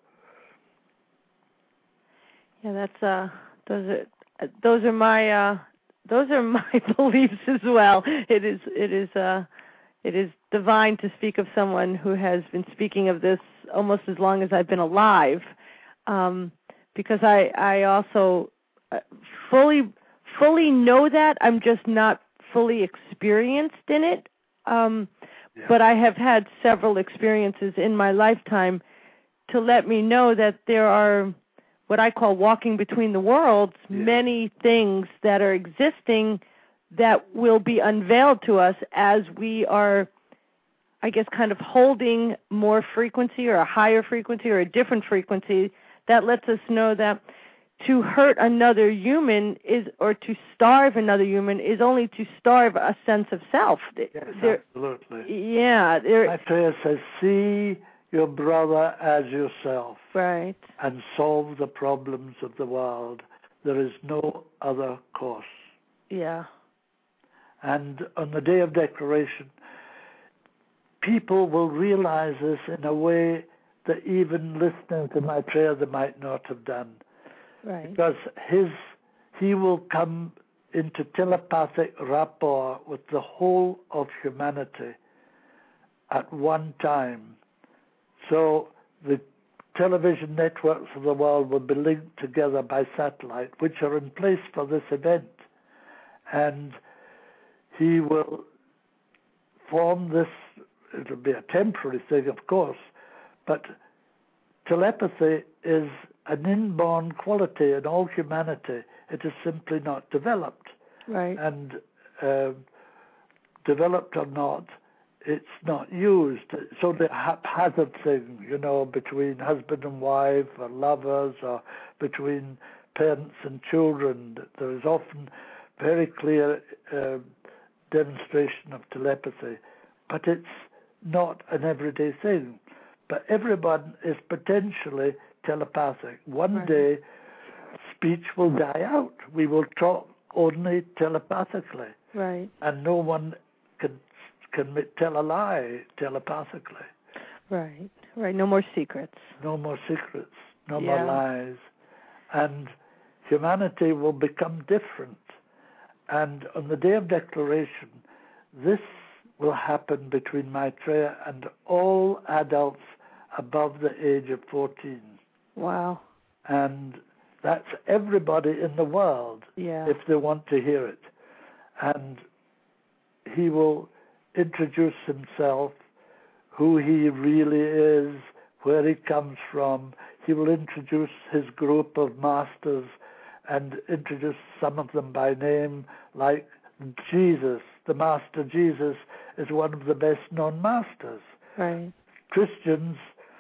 Yeah, that's uh, those are those are my uh, those are my beliefs as well. It is it is uh, it is divine to speak of someone who has been speaking of this almost as long as I've been alive, um, because I I also fully fully know that. I'm just not fully experienced in it. Um, yeah. But I have had several experiences in my lifetime to let me know that there are what I call walking between the worlds, yeah. many things that are existing that will be unveiled to us as we are, I guess, kind of holding more frequency or a higher frequency or a different frequency that lets us know that to hurt another human is, or to starve another human is only to starve a sense of self. Yes, there, absolutely. Yeah. Maitreya says, see your brother as yourself. Right. And solve the problems of the world. There is no other course. Yeah. And on the day of declaration, people will realize this in a way that even listening to Maitreya they might not have done. Right. Because his he will come into telepathic rapport with the whole of humanity at one time. So the television networks of the world will be linked together by satellite, which are in place for this event. And he will form this, it'll be a temporary thing, of course, but telepathy is an inborn quality in all humanity. It is simply not developed. Right. And uh, developed or not, it's not used. It's only a haphazard thing, you know, between husband and wife or lovers or between parents and children. There is often very clear uh, demonstration of telepathy, but it's not an everyday thing. But everyone is potentially telepathic. One right. day, speech will die out. We will talk only telepathically. Right. And no one can can tell a lie telepathically. Right. Right. No more secrets. No more secrets. No yeah. more lies. And humanity will become different. And on the day of declaration, this will happen between Maitreya and all adults above the age of fourteen. Wow. And that's everybody in the world, yeah. if they want to hear it. And he will introduce himself, who he really is, where he comes from. He will introduce his group of masters and introduce some of them by name, like Jesus. The Master Jesus is one of the best known masters. Right. Christians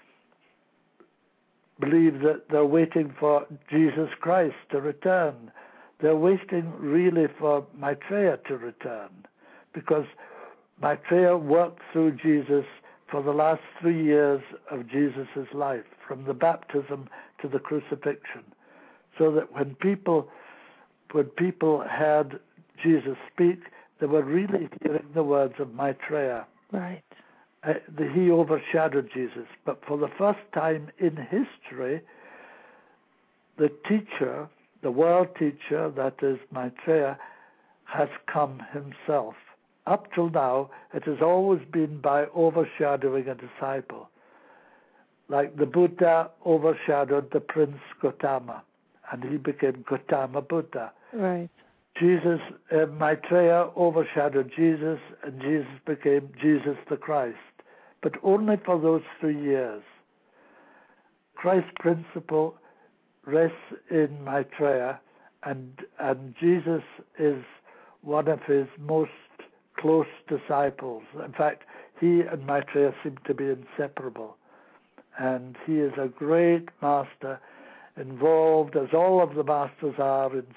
believe that they're waiting for Jesus Christ to return. They're waiting really for Maitreya to return, because Maitreya worked through Jesus for the last three years of Jesus' life, from the baptism to the crucifixion, so that when people when people heard Jesus speak, they were really hearing the words of Maitreya. Right. Uh, the, he overshadowed Jesus, but for the first time in history, the teacher, the world teacher, that is Maitreya, has come himself. Up till now, it has always been by overshadowing a disciple. Like the Buddha overshadowed the Prince Gautama, and he became Gautama Buddha. Right. Jesus, uh, Maitreya overshadowed Jesus, and Jesus became Jesus the Christ, but only for those three years. Christ's principle rests in Maitreya, and and Jesus is one of his most close disciples. In fact, he and Maitreya seem to be inseparable, and he is a great master, involved, as all of the masters are, in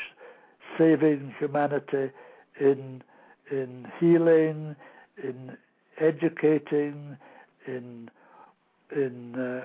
saving humanity, in in healing, in educating, in in uh,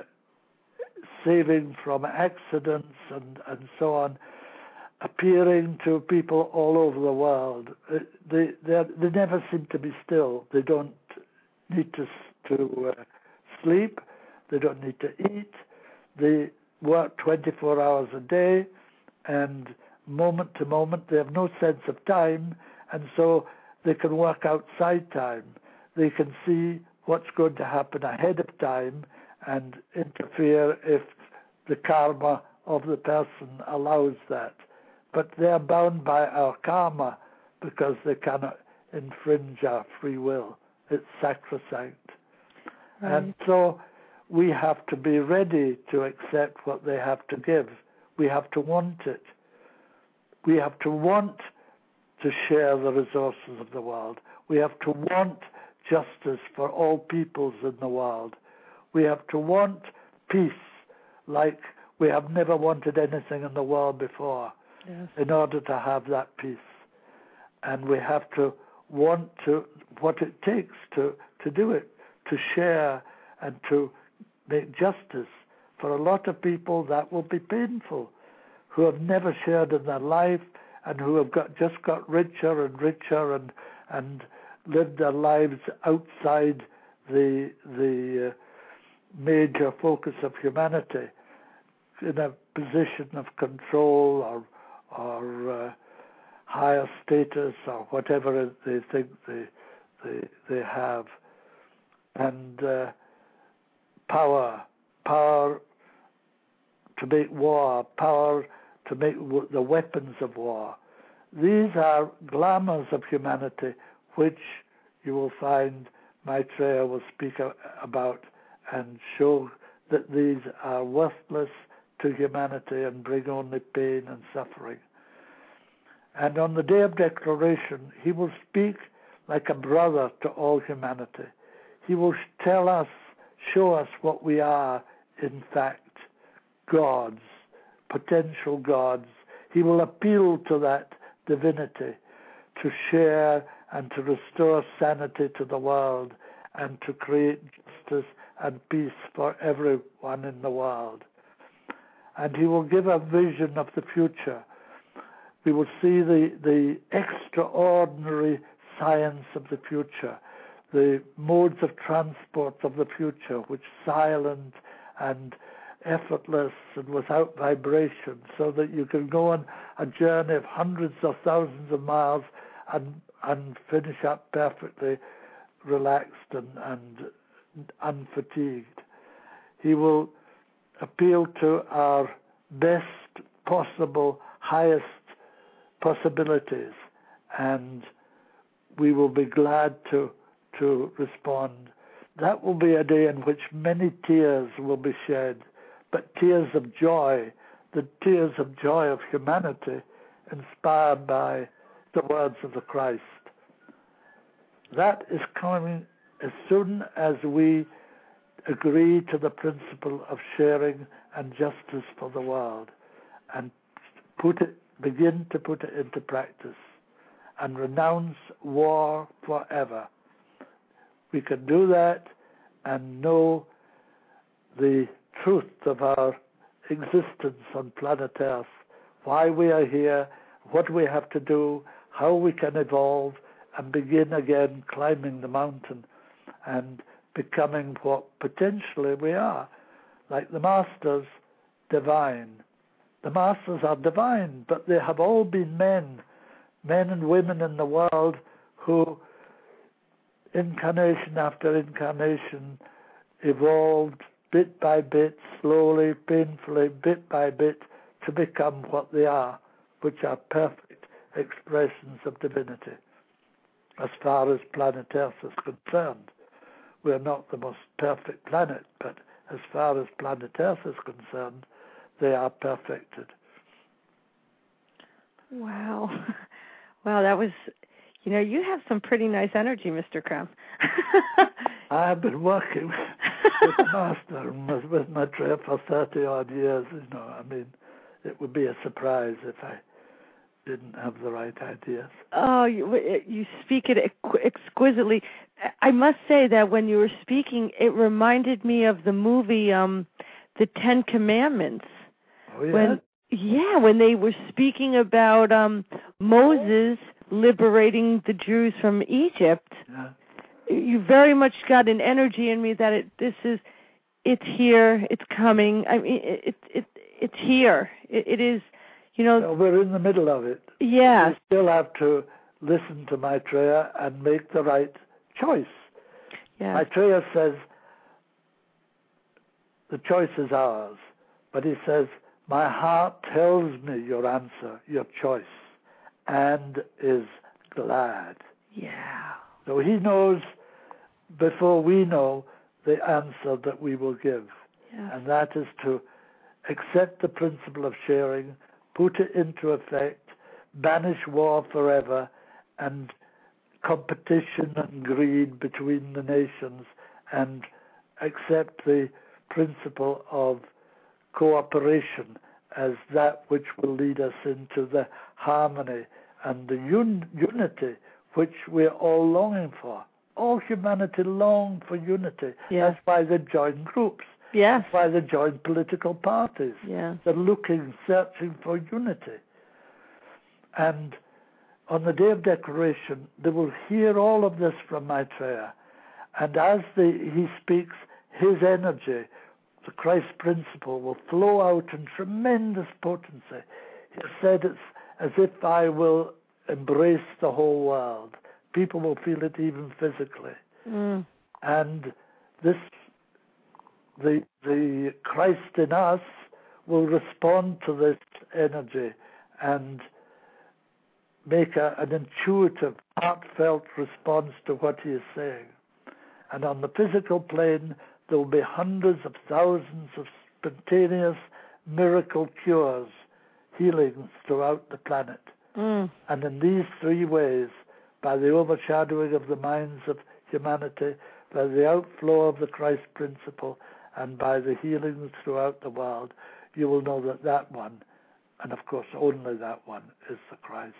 saving from accidents and, and so on, appearing to people all over the world. Uh, they they never seem to be still. They don't need to to uh, sleep. They don't need to eat. They work twenty-four hours a day, and moment to moment they have no sense of time, and so they can work outside time. They can see what's going to happen ahead of time and interfere if the karma of the person allows that. But they are bound by our karma because they cannot infringe our free will. It's sacrosanct. Right. And so we have to be ready to accept what they have to give. We have to want it. We have to want to share the resources of the world. We have to want justice for all peoples in the world. We have to want peace like we have never wanted anything in the world before, yes, in order to have that peace. And we have to want to what it takes to, to do it, to share and to make justice. For a lot of people that will be painful, who have never shared in their life and who have got just got richer and richer and and lived their lives outside the the uh, major focus of humanity, in a position of control or or uh, higher status or whatever they think they they they have, and uh, power, power to make war, power to make w- the weapons of war. These are glamours of humanity, which you will find Maitreya will speak a- about and show that these are worthless to humanity and bring only pain and suffering. And on the day of declaration, he will speak like a brother to all humanity. He will tell us, show us what we are, in fact, gods, potential gods. He will appeal to that divinity to share and to restore sanity to the world and to create justice and peace for everyone in the world. And he will give a vision of the future. We will see the, the extraordinary science of the future, the modes of transport of the future, which silent and effortless and without vibration, so that you can go on a journey of hundreds of thousands of miles and and finish up perfectly relaxed and, and unfatigued. He will appeal to our best possible, highest possibilities, and we will be glad to to respond. That will be a day in which many tears will be shed, but tears of joy, the tears of joy of humanity, inspired by the words of the Christ. That is coming as soon as we agree to the principle of sharing and justice for the world and put it, begin to put it into practice and renounce war forever. We can do that and know the truth of our existence on planet Earth, why we are here, what we have to do, how we can evolve and begin again climbing the mountain and becoming what potentially we are, like the Masters, divine. The Masters are divine, but they have all been men, men and women in the world who, incarnation after incarnation, evolved bit by bit, slowly, painfully, bit by bit, to become what they are, which are perfect expressions of divinity. As far as planet Earth is concerned, we're not the most perfect planet, but as far as planet Earth is concerned, they are perfected. Wow. Wow, that was, you know, you have some pretty nice energy, Mister Creme. I have been working with the master and with, with Maitreya for thirty odd years, you know. I mean, it would be a surprise if I didn't have the right ideas. Oh, you, you speak it exquisitely. I must say that when you were speaking, it reminded me of the movie, um, The Ten Commandments. Oh, yeah? When, yeah, when they were speaking about um, Moses liberating the Jews from Egypt. Yeah. You very much got an energy in me that it, this is, it's here, it's coming. I mean, it, it, it it's here. It, it is, you know. No, we're in the middle of it. Yeah. We still have to listen to Maitreya and make the right choice. Yeah. Maitreya says the choice is ours, but he says, my heart tells me your answer, your choice, and is glad. Yeah. So he knows before we know the answer that we will give. Yeah. And that is to accept the principle of sharing, put it into effect, banish war forever, and competition and greed between the nations, and accept the principle of cooperation as that which will lead us into the harmony and the un- unity which we're all longing for. All humanity long for unity. Yeah. That's why they join groups. Yes. That's why they join political parties. Yeah. They're looking, searching for unity. And on the day of declaration, they will hear all of this from Maitreya. And as the, he speaks, his energy, the Christ principle, will flow out in tremendous potency. He said it's as if I will embrace the whole world. People will feel it even physically. Mm. And this, the the Christ in us will respond to this energy and make a, an intuitive, heartfelt response to what he is saying. And on the physical plane, there will be hundreds of thousands of spontaneous miracle cures, healings throughout the planet. Mm. And in these three ways, by the overshadowing of the minds of humanity, by the outflow of the Christ principle, and by the healings throughout the world, you will know that that one, and of course only that one, is the Christ.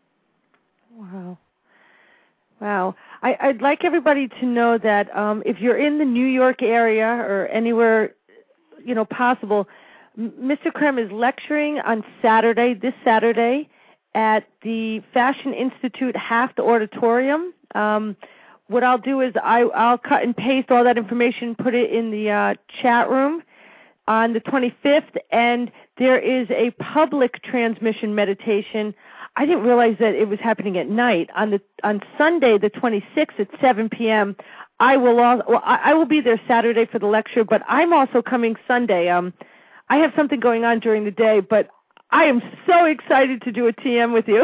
Wow. Wow. I, I'd like everybody to know that um, if you're in the New York area or anywhere, you know, possible, Mister Creme is lecturing on Saturday, this Saturday, at the Fashion Institute Haft Auditorium. Um, what I'll do is I, I'll cut and paste all that information, put it in the uh, chat room on the twenty-fifth, and there is a public transmission meditation. I didn't realize that it was happening at night. On the on Sunday, the twenty-sixth at seven p.m., I will all, well, I, I will be there Saturday for the lecture, but I'm also coming Sunday. Um, I have something going on during the day, but I am so excited to do a T M with you.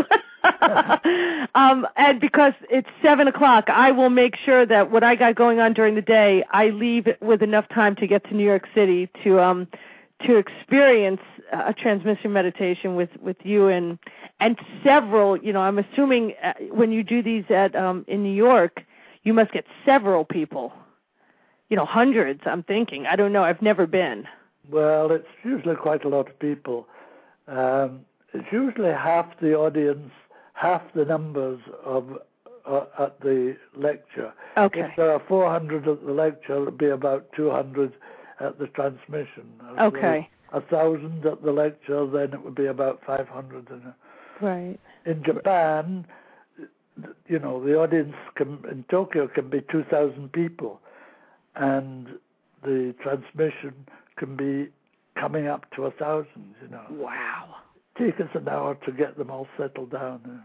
um, and because it's seven o'clock, I will make sure that what I got going on during the day, I leave with enough time to get to New York City to um, to experience a transmission meditation with, with you and and several. You know, I'm assuming uh, when you do these at um, in New York, you must get several people. You know, hundreds. I'm thinking. I don't know. I've never been. Well, it's usually quite a lot of people. Um, it's usually half the audience, half the numbers of uh, at the lecture. Okay. If there are four hundred at the lecture, it'll be about two hundred at the transmission. If Okay. A thousand at the lecture, then it would be about five hundred. In, right. in Japan, you know, the audience can, in Tokyo can be two thousand people, and the transmission can be coming up to a thousand, you know. Wow. Take us an hour to get them all settled down.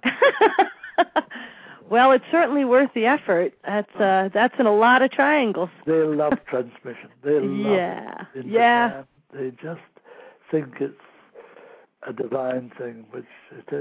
Well, it's certainly worth the effort. That's uh, that's in a lot of triangles. They love transmission. They love yeah. it. In yeah. Japan, they just think it's a divine thing, which it is.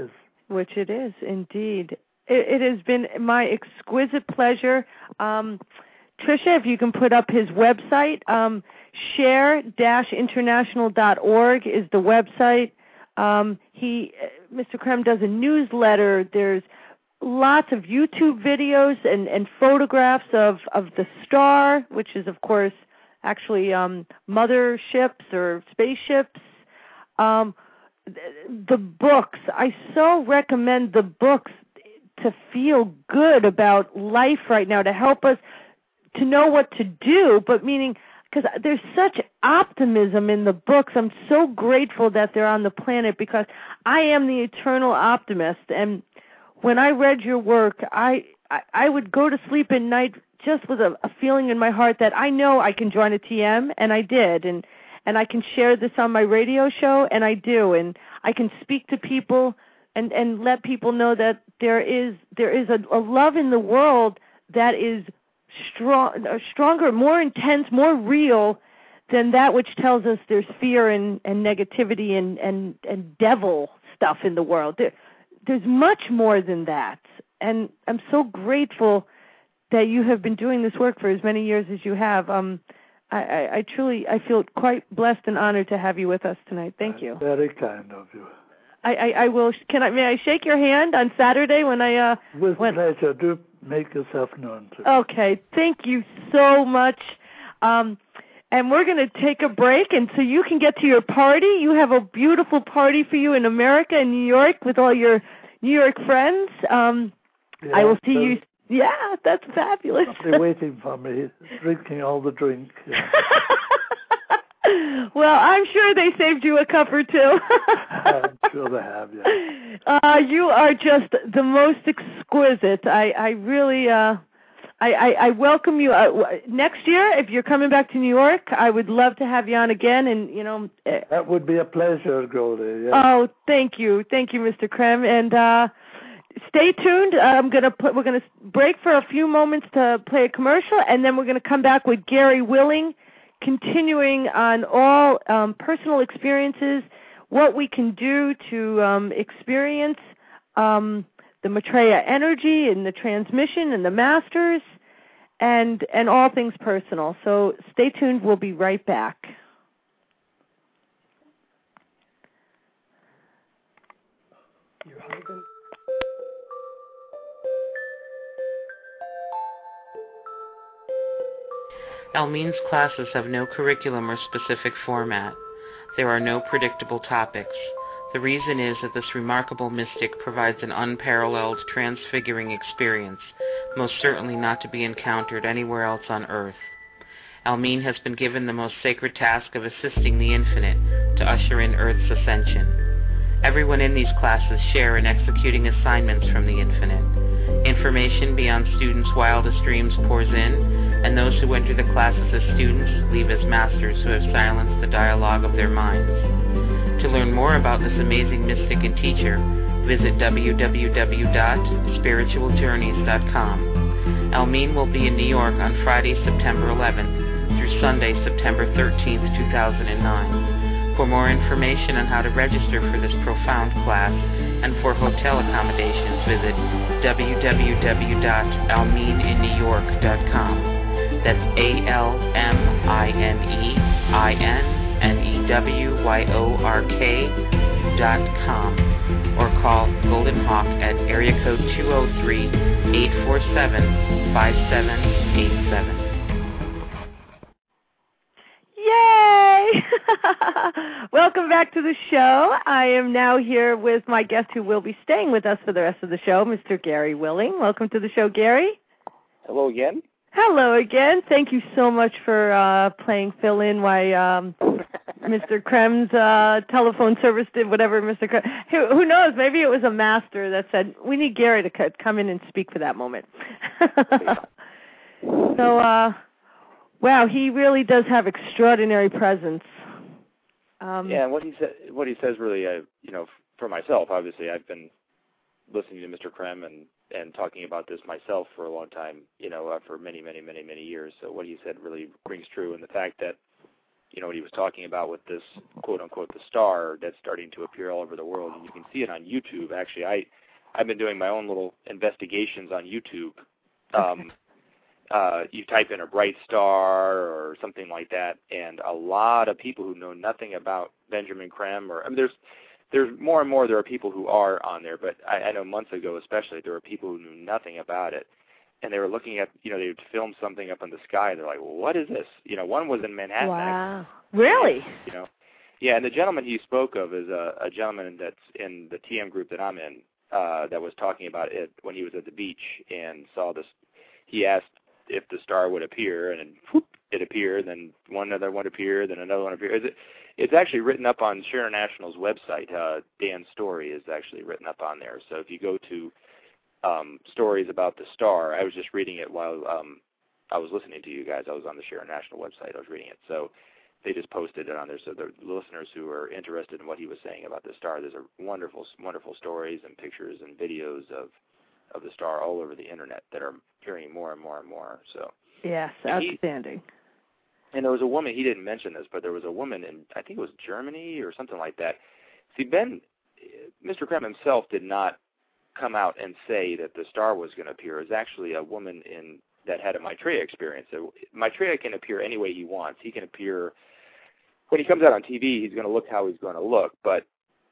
Which it is, indeed. It, it has been my exquisite pleasure. Um, Tricia, if you can put up his website, um, share dash international dot org is the website. Um, he, Mister Krem does a newsletter. There's lots of YouTube videos and, and photographs of, of the star, which is, of course, actually um, motherships or spaceships. Um, the books, I so recommend the books to feel good about life right now, to help us to know what to do, but meaning, because there's such optimism in the books. I'm so grateful that they're on the planet because I am the eternal optimist. And when I read your work, I, I, I would go to sleep at night just with a, a feeling in my heart that I know I can join a T M, and I did. And And I can share this on my radio show, and I do. And I can speak to people and, and let people know that there is there is a, a love in the world that is strong, stronger, more intense, more real than that which tells us there's fear and, and negativity and, and, and devil stuff in the world. There, there's much more than that. And I'm so grateful that you have been doing this work for as many years as you have. Um, I, I, I truly, I feel quite blessed and honored to have you with us tonight. Thank you. Very kind of you. I, I, I will. Can I? May I shake your hand on Saturday when I? Uh, With when, pleasure. Do make yourself known to me. Okay. Thank you so much. Um, and we're going to take a break, and so you can get to your party. You have a beautiful party for you in America, in New York, with all your New York friends. Um, yeah, I will see so you. Yeah, that's fabulous. They're waiting for me, drinking all the drink. Yeah. Well, I'm sure they saved you a cup or two. I'm sure they have, yeah. Uh, you are just the most exquisite. I, I really, uh, I, I, I welcome you. Uh, next year, if you're coming back to New York, I would love to have you on again. And you know, that would be a pleasure, Goldie. Yeah. Oh, thank you, thank you, Mister Krem, and. Uh, Stay tuned. I'm gonna put. We're gonna break for a few moments to play a commercial, and then we're gonna come back with Gary Willing, continuing on all um, personal experiences, what we can do to um, experience um, the Maitreya energy and the transmission and the masters, and and all things personal. So stay tuned. We'll be right back. Your husband. Almin's classes have no curriculum or specific format. There are no predictable topics. The reason is that this remarkable mystic provides an unparalleled transfiguring experience, most certainly not to be encountered anywhere else on earth. Almin has been given the most sacred task of assisting the infinite to usher in Earth's ascension. Everyone in these classes share in executing assignments from the infinite. Information beyond students' wildest dreams pours in, and those who enter the classes as students leave as masters who have silenced the dialogue of their minds. To learn more about this amazing mystic and teacher, visit w w w dot spiritual journeys dot com. Almin will be in New York on Friday, September eleventh through Sunday, September thirteenth, two thousand nine. For more information on how to register for this profound class and for hotel accommodations, visit w w w dot almin in new york dot com. That's A L M I N E I N N E W Y O R K dot com. Or call Golden Hawk at area code two oh three, eight four seven, five seven eight seven. Yay! Welcome back to the show. I am now here with my guest who will be staying with us for the rest of the show, Mister Gary Willing. Welcome to the show, Gary. Hello again. Hello again. Thank you so much for uh, playing fill-in while um, Mister Krem's uh, telephone service did whatever Mister Krem... Who, who knows? Maybe it was a master that said, we need Gary to come in and speak for that moment. So, uh, wow, he really does have extraordinary presence. Um, yeah, and what he said, what he says, really, uh, you know, for myself, obviously, I've been listening to Mister Krem and, and talking about this myself for a long time, you know, uh, for many, many, many, many years. So what he said really rings true, and the fact that you know, what he was talking about with this quote-unquote the star that's starting to appear all over the world. And you can see it on YouTube. Actually, I, I've been doing my own little investigations on YouTube. Um, uh, you type in a bright star or something like that, and a lot of people who know nothing about Benjamin Creme, or I mean, there's there's more and more there are people who are on there, but I, I know months ago especially there were people who knew nothing about it, and they were looking at, you know, they would film something up in the sky, and they're like, well, what is this? You know, one was in Manhattan. Wow. Really? You know, yeah, and the gentleman he spoke of is a, a gentleman that's in the T M group that I'm in, uh, that was talking about it when he was at the beach and saw this. He asked if the star would appear, and then whoop, it appeared, then one other one appeared, then another one appeared. It's, it's actually written up on Share International's website. Uh, Dan's story is actually written up on there. So if you go to um, stories about the star, I was just reading it while um, I was listening to you guys. I was on the Share International website. I was reading it. So they just posted it on there. So the listeners who are interested in what he was saying about the star, there's a wonderful, wonderful stories and pictures and videos of of the star all over the internet that are appearing more and more and more. So yes, and outstanding. He, and there was a woman, he didn't mention this, but there was a woman in, I think it was Germany or something like that. See, Ben, Mister Creme himself did not come out and say that the star was going to appear. It was actually a woman in that had a Maitreya experience. So Maitreya can appear any way he wants. He can appear, when he comes out on T V, he's going to look how he's going to look, but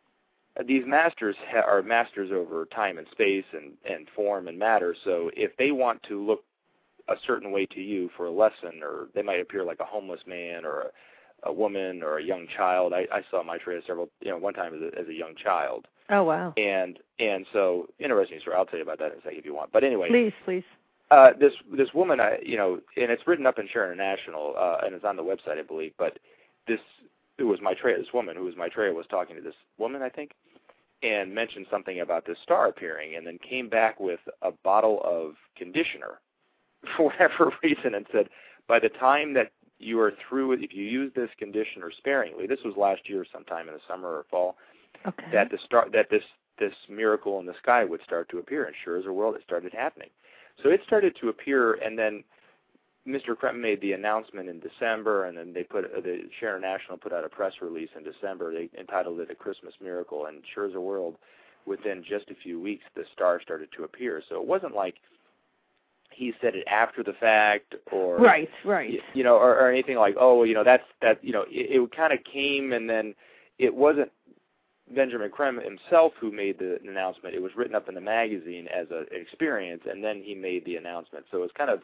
these masters ha- are masters over time and space and, and form and matter, so if they want to look a certain way to you for a lesson, or they might appear like a homeless man or a, a woman or a young child. I, I saw Maitreya several, you know, one time as a, as a young child. Oh, wow. And and so, interesting story. I'll tell you about that in a second if you want. But anyway. Please, please. Uh, this this woman, I, you know, and it's written up in Share International, uh, and it's on the website, I believe, but this, it was Maitreya, this woman who was Maitreya was talking to this woman, I think, and mentioned something about this star appearing, and then came back with a bottle of conditioner for whatever reason and said, by the time that you are through with, if you use this conditioner sparingly, this was last year sometime in the summer or fall, okay. that the star, that this, this miracle in the sky would start to appear, and sure as a world, it started happening. So it started to appear, and then Mister Creme made the announcement in December, and then they put uh, the Share International put out a press release in December. They entitled it "A Christmas Miracle," and sure as a world, within just a few weeks, the star started to appear. So it wasn't like he said it after the fact, or right, right, you, you know, or, or anything like, oh, you know, that's that, you know, it, it kind of came, and then it wasn't Benjamin Creme himself who made the announcement. It was written up in the magazine as a, an experience, and then he made the announcement. So it's kind of,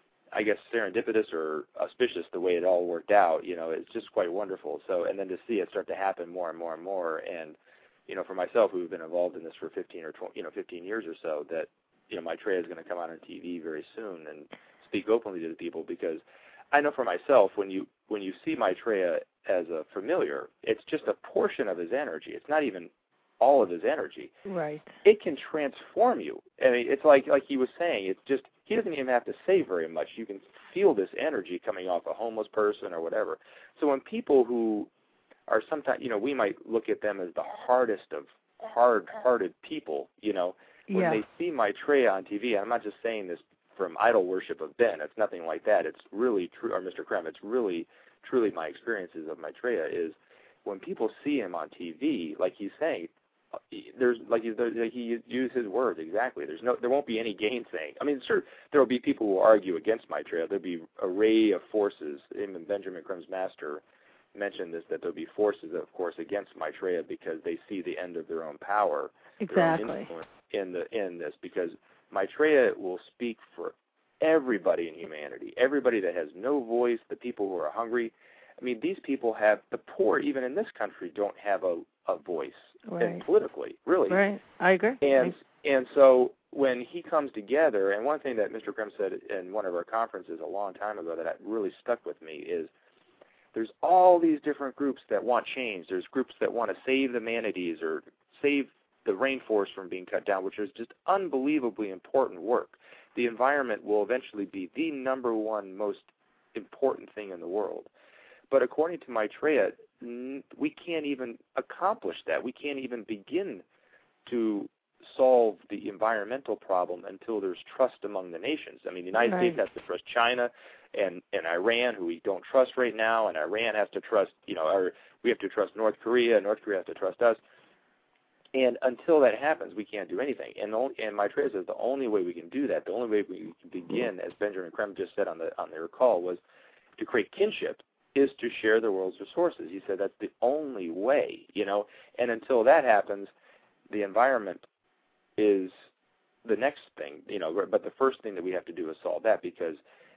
I guess, serendipitous or auspicious the way it all worked out. You know, it's just quite wonderful. So, and then to see it start to happen more and more and more, and you know, for myself, who've been involved in this for fifteen or twenty, you know, fifteen years or so, that you know, Maitreya is going to come out on T V very soon and speak openly to the people, because I know for myself, when you when you see Maitreya as a familiar, it's just a portion of his energy. It's not even all of his energy. Right. It can transform you. I mean, it's like like he was saying. It's just, he doesn't even have to say very much. You can feel this energy coming off a homeless person or whatever. So when people who are sometimes, you know, we might look at them as the hardest of hard-hearted people, you know, when yeah. they see Maitreya on T V, and I'm not just saying this from idol worship of Ben. It's nothing like that. It's really true, or Mister Creme, it's really, truly my experiences of Maitreya is when people see him on T V, like he's saying, there's like he, like he used his words exactly. There's no, there won't be any gainsaying. I mean, sure, there will be people who will argue against Maitreya. There'll be an array of forces. Even Benjamin Creme's master mentioned this, that there'll be forces, of course, against Maitreya because they see the end of their own power, exactly, their own influence in the in this, because Maitreya will speak for everybody in humanity, everybody that has no voice, the people who are hungry. I mean, these people have, the poor, even in this country, don't have a, a voice, right. and politically, really. Right, I agree. And I... and so when he comes together, and one thing that Mister Creme said in one of our conferences a long time ago that really stuck with me is, there's all these different groups that want change. There's groups that want to save the manatees or save the rainforest from being cut down, which is just unbelievably important work. The environment will eventually be the number one most important thing in the world. But according to Maitreya, we can't even accomplish that. We can't even begin to solve the environmental problem until there's trust among the nations. I mean, the United right. States has to trust China. and, and Iran, who we don't trust right now, and Iran has to trust, you know, or we have to trust North Korea, North Korea has to trust us. And until that happens, we can't do anything. And, the only, and Maitreya says the only way we can do that, the only way we can begin, as Benjamin Creme just said on the on their call, was to create kinship, is to share the world's resources. He said that's the only way, you know. And until that happens, the environment is the next thing, you know. But the first thing that we have to do is solve that, because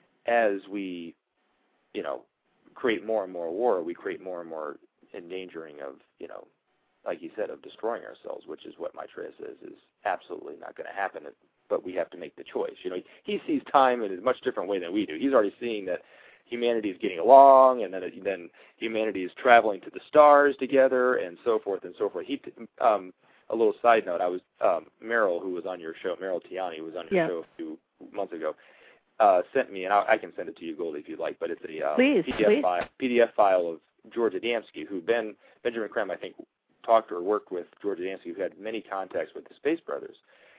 as we, you know, create more and more war, we create more and more endangering of, you know, like he said, of destroying ourselves, which is what Maitreya says is absolutely not going to happen. But we have to make the choice. You know, he, he sees time in a much different way than we do. He's already seeing that humanity is getting along, and then it, then humanity is traveling to the stars together, and so forth and so forth. He, um, a little side note: I was um, Meryl, who was on your show, Meryl Tiani, who was on your yeah. show a few months ago, uh, sent me, and I, I can send it to you, Goldie, if you'd like. But it's a uh, please, P D F please. file, P D F file of George Adamski, who Ben Benjamin Creme, I think, talked or worked with George Adamski, who had many contacts with the Space Brothers,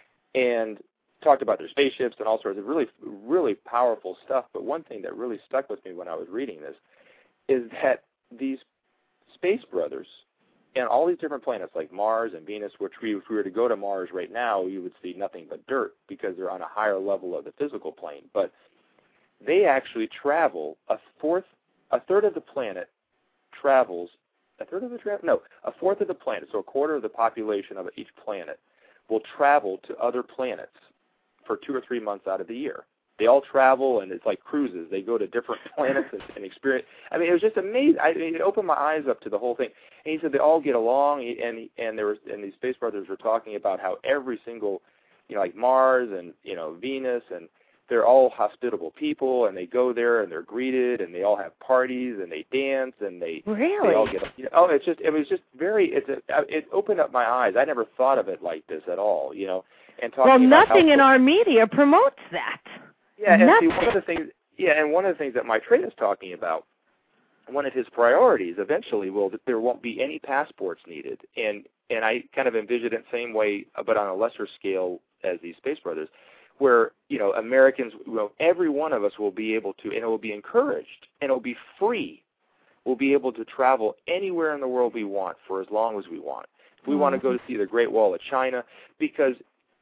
and talked about their spaceships and all sorts of really, really powerful stuff. But one thing that really stuck with me when I was reading this is that these Space Brothers and all these different planets like Mars and Venus, which we, if we were to go to Mars right now, you would see nothing but dirt because they're on a higher level of the physical plane. But they actually travel a fourth, a third of the planet travels A third of the tra- no, a fourth of the planet, so a quarter of the population of each planet will travel to other planets for two or three months out of the year. They all travel, and it's like cruises. They go to different planets and, and experience. I mean, it was just amazing. I mean, it opened my eyes up to the whole thing. And he said they all get along, and and there was and these Space Brothers were talking about how every single, you know, like Mars and you know Venus, and they're all hospitable people, and they go there and they're greeted, and they all have parties and they dance and they really they all get you know, oh it's just it was just very it's a, it opened up my eyes. I never thought of it like this at all, you know. And talking well, about nothing how, in our media promotes that. Yeah, and nothing. see, one of the things yeah, and one of the things that Maitreya is talking about, one of his priorities eventually will that there won't be any passports needed, and and I kind of envision it the same way, but on a lesser scale as these Space Brothers, where, you know, Americans, well, every one of us will be able to, and it will be encouraged, and it will be free. We'll be able to travel anywhere in the world we want for as long as we want. If we mm-hmm. want to go to see the Great Wall of China, because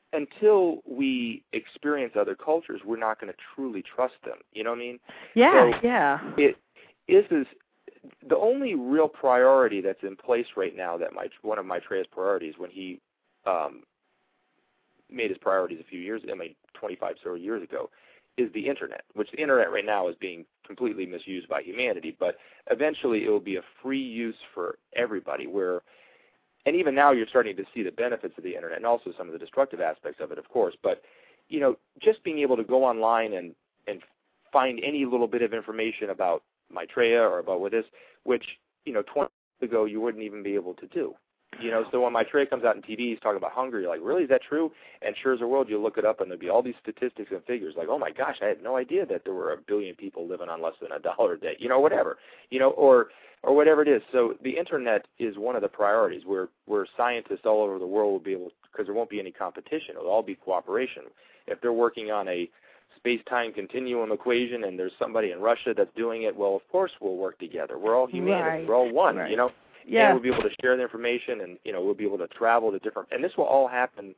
until we experience other cultures, we're not going to truly trust them. You know what I mean? Yeah, so yeah. It is is the only real priority that's in place right now. That my one of Maitreya's priorities when he um, made his priorities a few years, I mean, twenty-five so years ago, is the internet, which the internet right now is being completely misused by humanity. But eventually, it will be a free use for everybody. Where And even now you're starting to see the benefits of the internet and also some of the destructive aspects of it, of course. But, you know, just being able to go online and, and find any little bit of information about Maitreya or about what is, which, you know, twenty years ago you wouldn't even be able to do. You know, so when Maitreya comes out on T V, he's talking about hunger, you're like, really, is that true? And sure as a world, you look it up and there'll be all these statistics and figures like, oh my gosh, I had no idea that there were a billion people living on less than a dollar a day, you know, whatever, you know, or or whatever it is. So the internet is one of the priorities where, where scientists all over the world will be able, because there won't be any competition, it'll all be cooperation. If they're working on a space-time continuum equation and there's somebody in Russia that's doing it, well, of course we'll work together. We're all humanity. Right. We're all one, right. you know. Yeah. And we'll be able to share the information, and you know we'll be able to travel to different. And this will all happen,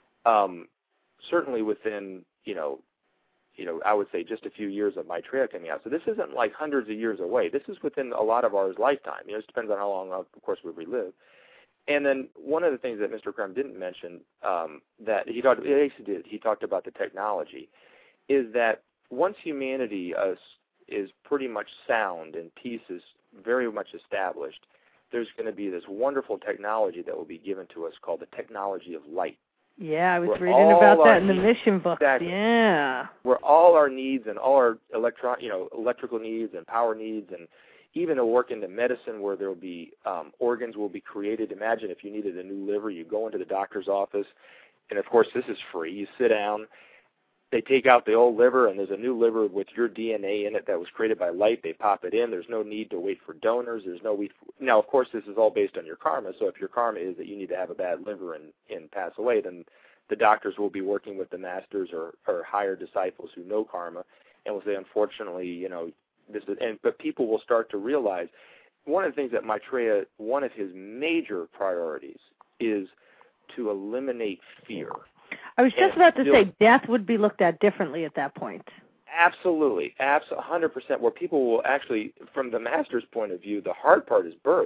um, certainly within you know, you know I would say just a few years of Maitreya coming out. So this isn't like hundreds of years away. This is within a lot of our lifetime. You know, it depends on how long, of course, we live. And then one of the things that Mister Creme didn't mention um, that he talked, he actually did. He talked about the technology, is that once humanity uh, is pretty much sound and peace is very much established, there's going to be this wonderful technology that will be given to us called the technology of light. Yeah, I was where reading about that in the needs, mission book. Exactly, yeah. Where all our needs and all our electron, you know, electrical needs and power needs, and even a work into medicine where there will be um, organs will be created. Imagine if you needed a new liver, you go into the doctor's office, and of course this is free. You sit down. They take out the old liver, and there's a new liver with your D N A in it that was created by light. They pop it in. There's no need to wait for donors. There's no wait for, now, of course, this is all based on your karma. So if your karma is that you need to have a bad liver and, and pass away, then the doctors will be working with the masters or, or higher disciples who know karma, and will say, unfortunately, you know, this is, and but people will start to realize one of the things that Maitreya, one of his major priorities is to eliminate fear. I was just and about to still, say death would be looked at differently at that point. Absolutely, absolutely, one hundred percent, where people will actually, from the master's point of view, the hard part is birth.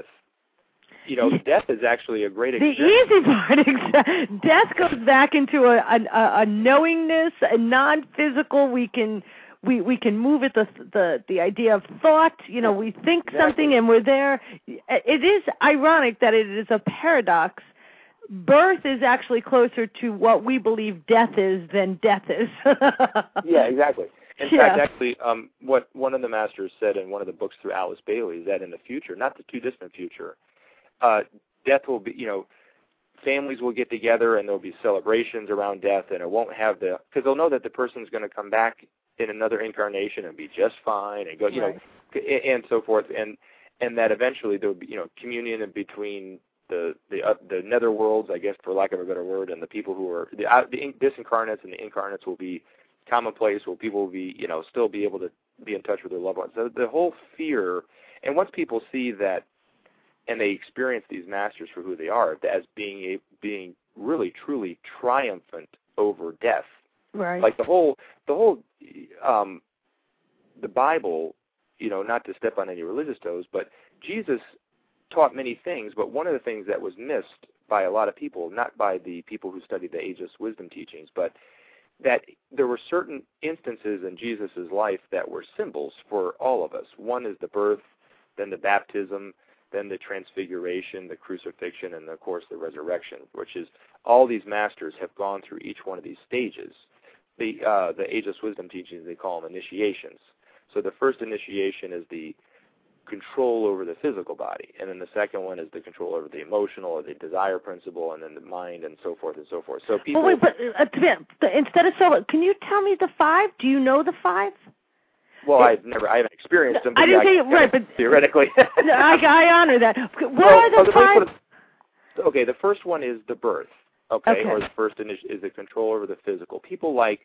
You know, death is actually a great the experience. easy part. Death goes back into a, a, a knowingness, a non-physical. We can we we can move it. The the the idea of thought. You know, we think Exactly. something and we're there. It is ironic that it is a paradox. Birth is actually closer to what we believe death is than death is. Yeah, exactly. In yeah. fact, actually, um, what one of the masters said in one of the books through Alice Bailey is that in the future, not the too distant future, uh, death will be, you know, families will get together and there'll be celebrations around death, and it won't have the, because they'll know that the person's going to come back in another incarnation and be just fine and go, you right. know, and so forth, and and that eventually there'll be, you know, communion in between the the uh, the netherworlds, I guess, for lack of a better word, and the people who are the, uh, the disincarnates and the incarnates will be commonplace, where people will be, you know, still be able to be in touch with their loved ones. So the whole fear, and once people see that, and they experience these masters for who they are, as being a, being really truly triumphant over death. Right. Like the whole the whole um, the Bible, you know, not to step on any religious toes, but Jesus taught many things, but one of the things that was missed by a lot of people, not by the people who studied the Ageless Wisdom teachings, but that there were certain instances in Jesus' life that were symbols for all of us. One is the birth, then the baptism, then the transfiguration, the crucifixion, and, of course, the resurrection, which is all these masters have gone through each one of these stages. The, uh, the Ageless Wisdom teachings, they call them initiations. So the first initiation is the control over the physical body, and then the second one is the control over the emotional or the desire principle, and then the mind, and so forth and so forth. So people. But wait, but uh, instead of so, can you tell me the five? Do you know the five? Well, I've never, I haven't experienced them. But I didn't yeah, say it right, but theoretically. I, I honor that. What well, are the oh, the five? Is, okay, the first one is the birth. Okay, okay. or the first is, is the control over the physical. People like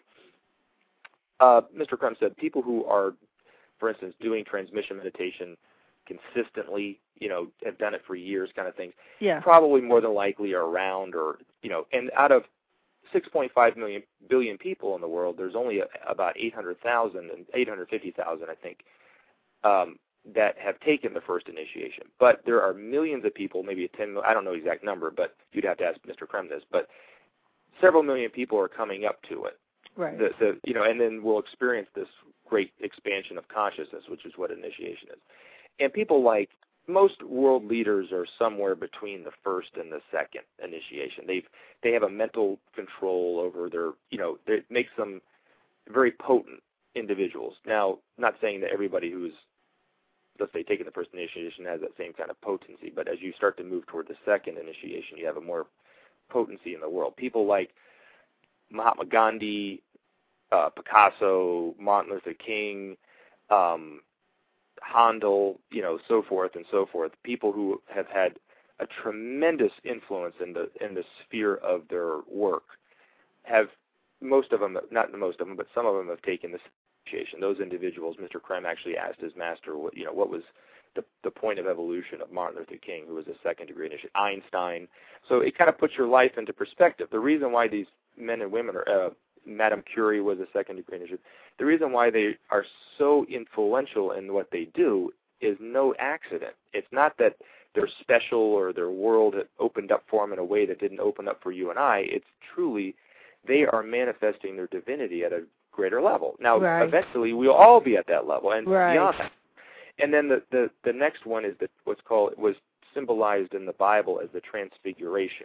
uh, Mister Crum said, people who are, for instance, doing transmission meditation consistently, you know, have done it for years, kind of things. Yeah. Probably more than likely are around, or you know, and out of six point five million billion people in the world, there's only a, about eight hundred thousand and eight hundred fifty thousand, I think, um, that have taken the first initiation. But there are millions of people, maybe a ten, I don't know the exact number, but you'd have to ask Mister Krem this, but several million people are coming up to it. Right. The, the, you know, and then we'll experience this great expansion of consciousness, which is what initiation is. And people like, most world leaders are somewhere between the first and the second initiation. They've they have a mental control over their, you know, it makes them very potent individuals. Now, not saying that everybody who's, let's say, taking the first initiation has that same kind of potency, but as you start to move toward the second initiation, you have a more potency in the world. People like Mahatma Gandhi, uh, Picasso, Martin Luther King, um, Handel, you know, so forth and so forth. People who have had a tremendous influence in the in the sphere of their work have, most of them, not most of them, but some of them have taken this initiation. Those individuals, Mister Krem actually asked his master, what, you know, what was the the point of evolution of Martin Luther King, who was a second degree initiation, Einstein. So it kind of puts your life into perspective. The reason why these men and women are, uh, Madame Curie was a second degree initiation. The reason why they are so influential in what they do is no accident. It's not that they're special or their world had opened up for them in a way that didn't open up for you and I. It's truly they are manifesting their divinity at a greater level. Now, right. eventually, we'll all be at that level and right. beyond that. And then the, the, the next one is the, what's called, was symbolized in the Bible as the Transfiguration.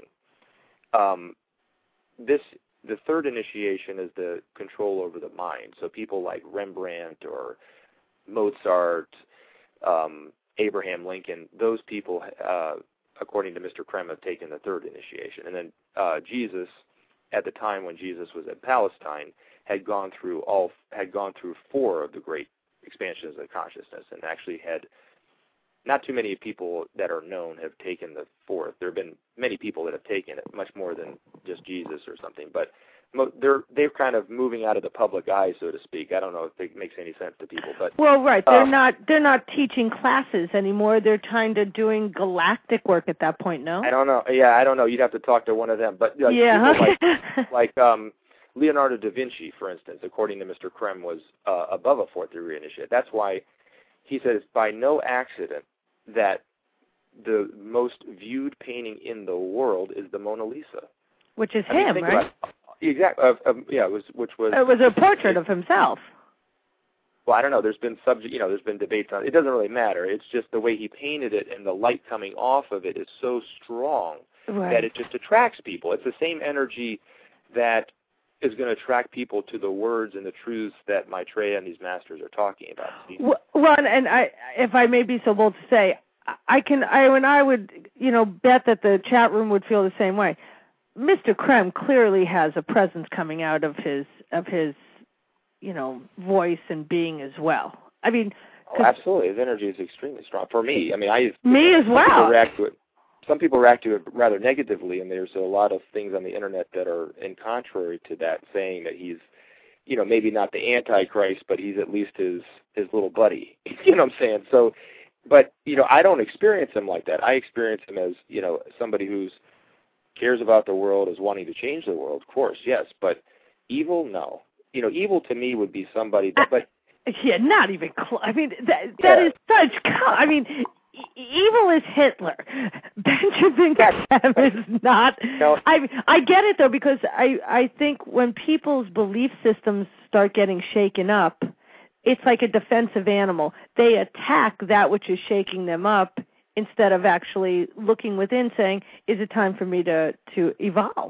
Um, this The third initiation is the control over the mind. So people like Rembrandt or Mozart, um, Abraham Lincoln, those people, uh, according to Mister Krem, have taken the third initiation. And then uh, Jesus, at the time when Jesus was in Palestine, had gone through all had gone through four of the great expansions of consciousness, and actually had not too many people that are known have taken the fourth. There have been many people that have taken it, much more than just Jesus or something. But they're they're kind of moving out of the public eye, so to speak. I don't know if it makes any sense to people, but well, right, they're um, not they're not teaching classes anymore. They're kind of doing galactic work at that point. No, I don't know. Yeah, I don't know. You'd have to talk to one of them. But like, yeah, like, like um, Leonardo da Vinci, for instance, according to Mister Krem, was uh, above a fourth degree initiate. That's why he says by no accident that the most viewed painting in the world is the Mona Lisa, which is I mean, him, right? Exactly. Uh, um, yeah, it was which was. It was a portrait of himself. Well, I don't know. There's been subject, you know, there's been debates on it. It doesn't really matter. It's just the way he painted it, and the light coming off of it is so strong right. that it just attracts people. It's the same energy that is going to attract people to the words and the truths that Maitreya and these masters are talking about. Well, well and, and I, if I may be so bold to say, I can, I and I would, you know, bet that the chat room would feel the same way. Mister Krem clearly has a presence coming out of his of his, you know, voice and being as well. I mean, oh, absolutely, his energy is extremely strong for me. I mean, I me as well. People react to it. Some people react to it rather negatively, and there's a lot of things on the internet that are in contrary to that, saying that he's, you know, maybe not the Antichrist, but he's at least his his little buddy. You know what I'm saying? So, but you know, I don't experience him like that. I experience him as, you know, somebody who's cares about the world, is wanting to change the world, of course, yes, but evil, no. You know, evil to me would be somebody that, but... Yeah, not even close. I mean, that, that yeah. is such... I mean, e- evil is Hitler. Benjamin Krem is not... No. I I get it, though, because I, I think when people's belief systems start getting shaken up, it's like a defensive animal. They attack that which is shaking them up, instead of actually looking within, saying, is it time for me to, to evolve?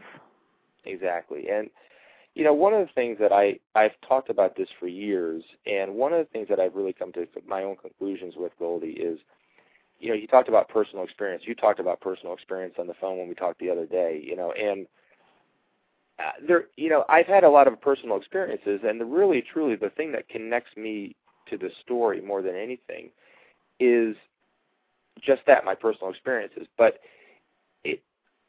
Exactly. And, you know, one of the things that I, I've talked about this for years, and one of the things that I've really come to my own conclusions with, Goldie, is, you know, you talked about personal experience. You talked about personal experience on the phone when we talked the other day, you know, and uh, there, you know, I've had a lot of personal experiences, and the really, truly, the thing that connects me to the story more than anything is just that, my personal experiences. But it,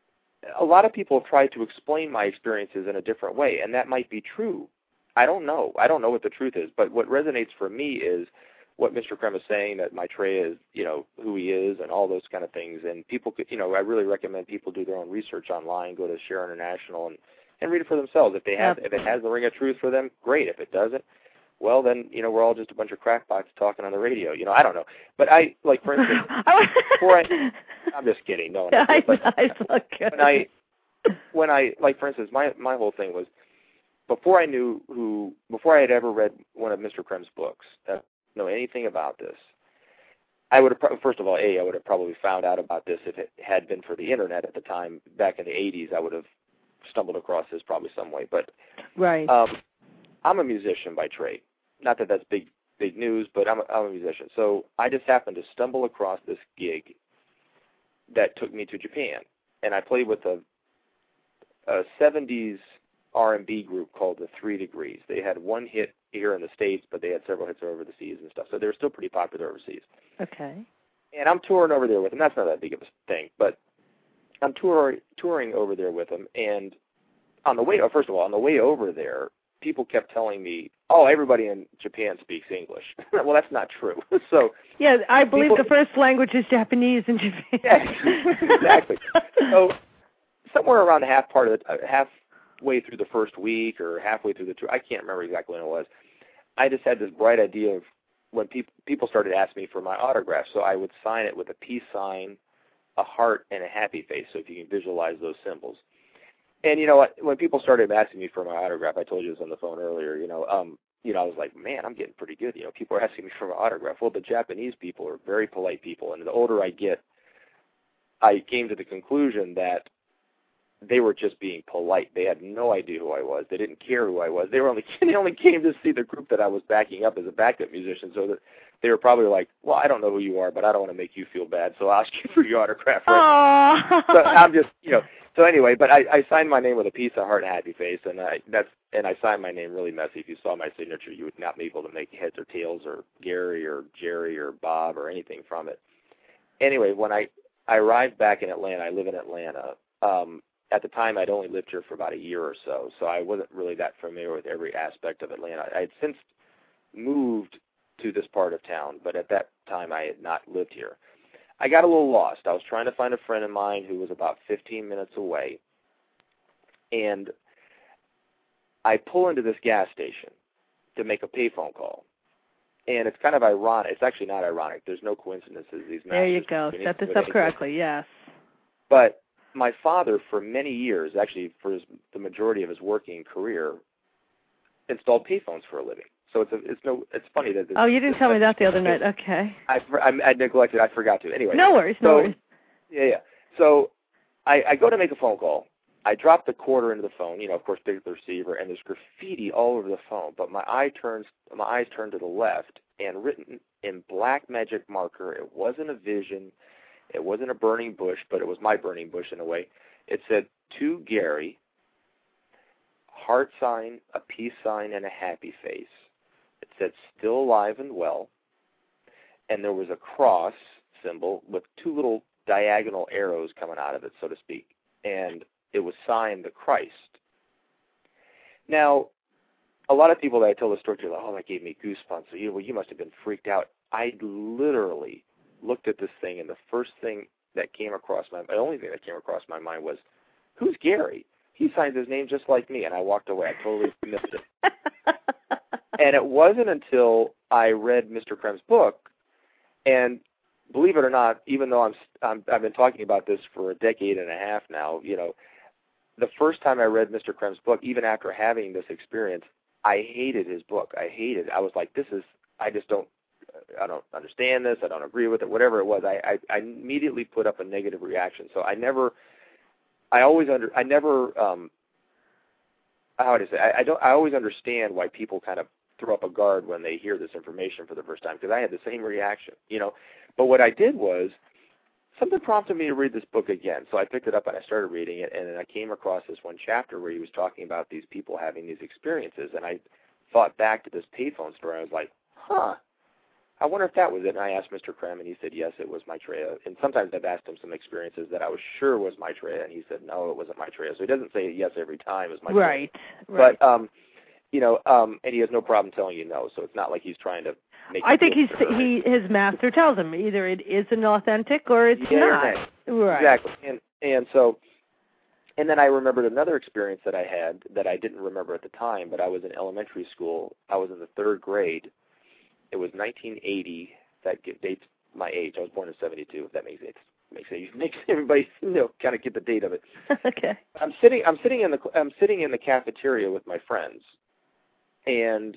a lot of people have tried to explain my experiences in a different way, and that might be true. I don't know. I don't know what the truth is. But what resonates for me is what Mister Krem is saying, that Maitreya is, you know, who he is and all those kind of things. And people could, you know, I really recommend people do their own research online, go to Share International and, and read it for themselves. If they have, yep. if it has the ring of truth for them, great. If it doesn't, well, then, you know, we're all just a bunch of crackpots talking on the radio. You know, I don't know. But I, like, for instance, before I, I'm just kidding. No, no I, but I look good. when I, when I, like, for instance, my, my whole thing was, before I knew who, before I had ever read one of Mister Krem's books, uh, know anything about this, I would have, first of all, A, I would have probably found out about this if it had been for the internet at the time. Back in the eighties, I would have stumbled across this probably some way. But right. um, I'm a musician by trade. Not that that's big big news, but I'm a, I'm a musician. So I just happened to stumble across this gig that took me to Japan. And I played with a, a seventies R and B group called the Three Degrees. They had one hit here in the States, but they had several hits over the seas and stuff. So they were still pretty popular overseas. Okay. And I'm touring over there with them. That's not that big of a thing, but I'm tour, touring over there with them. And on the way, oh, first of all, on the way over there, people kept telling me, oh, everybody in Japan speaks English. Well, that's not true. So yeah, I believe people, the first language is Japanese in Japan. Yeah, exactly. So somewhere around the half part of the, uh, halfway through the first week or halfway through the tour, I can't remember exactly when it was, I just had this bright idea of when people people started asking me for my autograph. So I would sign it with a peace sign, a heart, and a happy face, so if you can visualize those symbols. And, you know, when people started asking me for my autograph, I told you this on the phone earlier, you know, um, you know, I was like, man, I'm getting pretty good. You know, people are asking me for my autograph. Well, the Japanese people are very polite people, and the older I get, I came to the conclusion that they were just being polite. They had no idea who I was. They didn't care who I was. They were only they only came to see the group that I was backing up as a backup musician, so that they were probably like, well, I don't know who you are, but I don't want to make you feel bad, so I'll ask you for your autograph. Right? So I'm just, you know, so anyway, but I, I signed my name with a piece of heart and happy face, and I that's and I signed my name really messy. If you saw my signature, you would not be able to make heads or tails or Gary or Jerry or Bob or anything from it. Anyway, when I, I arrived back in Atlanta, I live in Atlanta, um, at the time, I'd only lived here for about a year or so, so I wasn't really that familiar with every aspect of Atlanta. I had since moved to this part of town, but at that time I had not lived here. I got a little lost. I was trying to find a friend of mine who was about fifteen minutes away, and I pull into this gas station to make a payphone call. And it's kind of ironic. It's actually not ironic. There's no coincidences. These there you go. Set this up correctly, yes. But my father, for many years, actually for his, the majority of his working career, installed payphones for a living. So it's a, it's no it's funny that. This, oh, you didn't this, tell me that the other night. Okay. I, I, I neglected. I forgot to. Anyway. No worries. No so, worries. Yeah, yeah. So I, I go to make a phone call. I drop the quarter into the phone. You know, of course, pick up the receiver, and there's graffiti all over the phone. But my eye turns, my eyes turn to the left, and written in black magic marker. It wasn't a vision. It wasn't a burning bush, but it was my burning bush in a way. It said, "To Gary," heart sign, a peace sign, and a happy face. It said, "Still alive and well." And there was a cross symbol with two little diagonal arrows coming out of it, so to speak. And it was signed the Christ. Now, a lot of people that I tell the story to are like, oh, that gave me goosebumps. So you, well, you must have been freaked out. I literally looked at this thing, and the first thing that came across my the only thing that came across my mind was, who's Gary? He signed his name just like me, and I walked away. I totally missed it. And it wasn't until I read Mister Krem's book, and believe it or not, even though I'm, I'm I've been talking about this for a decade and a half now, you know, the first time I read Mister Krem's book, even after having this experience, I hated his book. I hated it. I was like, this is, I just don't, I don't understand this. I don't agree with it. Whatever it was, I, I, I immediately put up a negative reaction. So I never, I always under, I never, um, how would I say, I, I don't, I always understand why people kind of throw up a guard when they hear this information for the first time, because I had the same reaction, you know. But what I did was, something prompted me to read this book again. So I picked it up and I started reading it, and then I came across this one chapter where he was talking about these people having these experiences, and I thought back to this payphone story. I was like, huh, I wonder if that was it. And I asked Mister Krem, and he said, yes, it was Maitreya. And sometimes I've asked him some experiences that I was sure was Maitreya, and he said, no, it wasn't Maitreya. So he doesn't say yes every time it was Maitreya. Right, right. But, um, you know, um, and he has no problem telling you no, so it's not like he's trying to make I think he's sure. he his master tells him either it is an authentic or it's yeah, not. Right. Right. Exactly. And and so and then I remembered another experience that I had that I didn't remember at the time, but I was in elementary school. I was in the third grade. It was nineteen eighty. That dates my age. I was born in seventy-two, if that makes it makes it makes everybody, you know, kind of get the date of it. Okay. I'm sitting I'm sitting in the I'm sitting in the cafeteria with my friends. And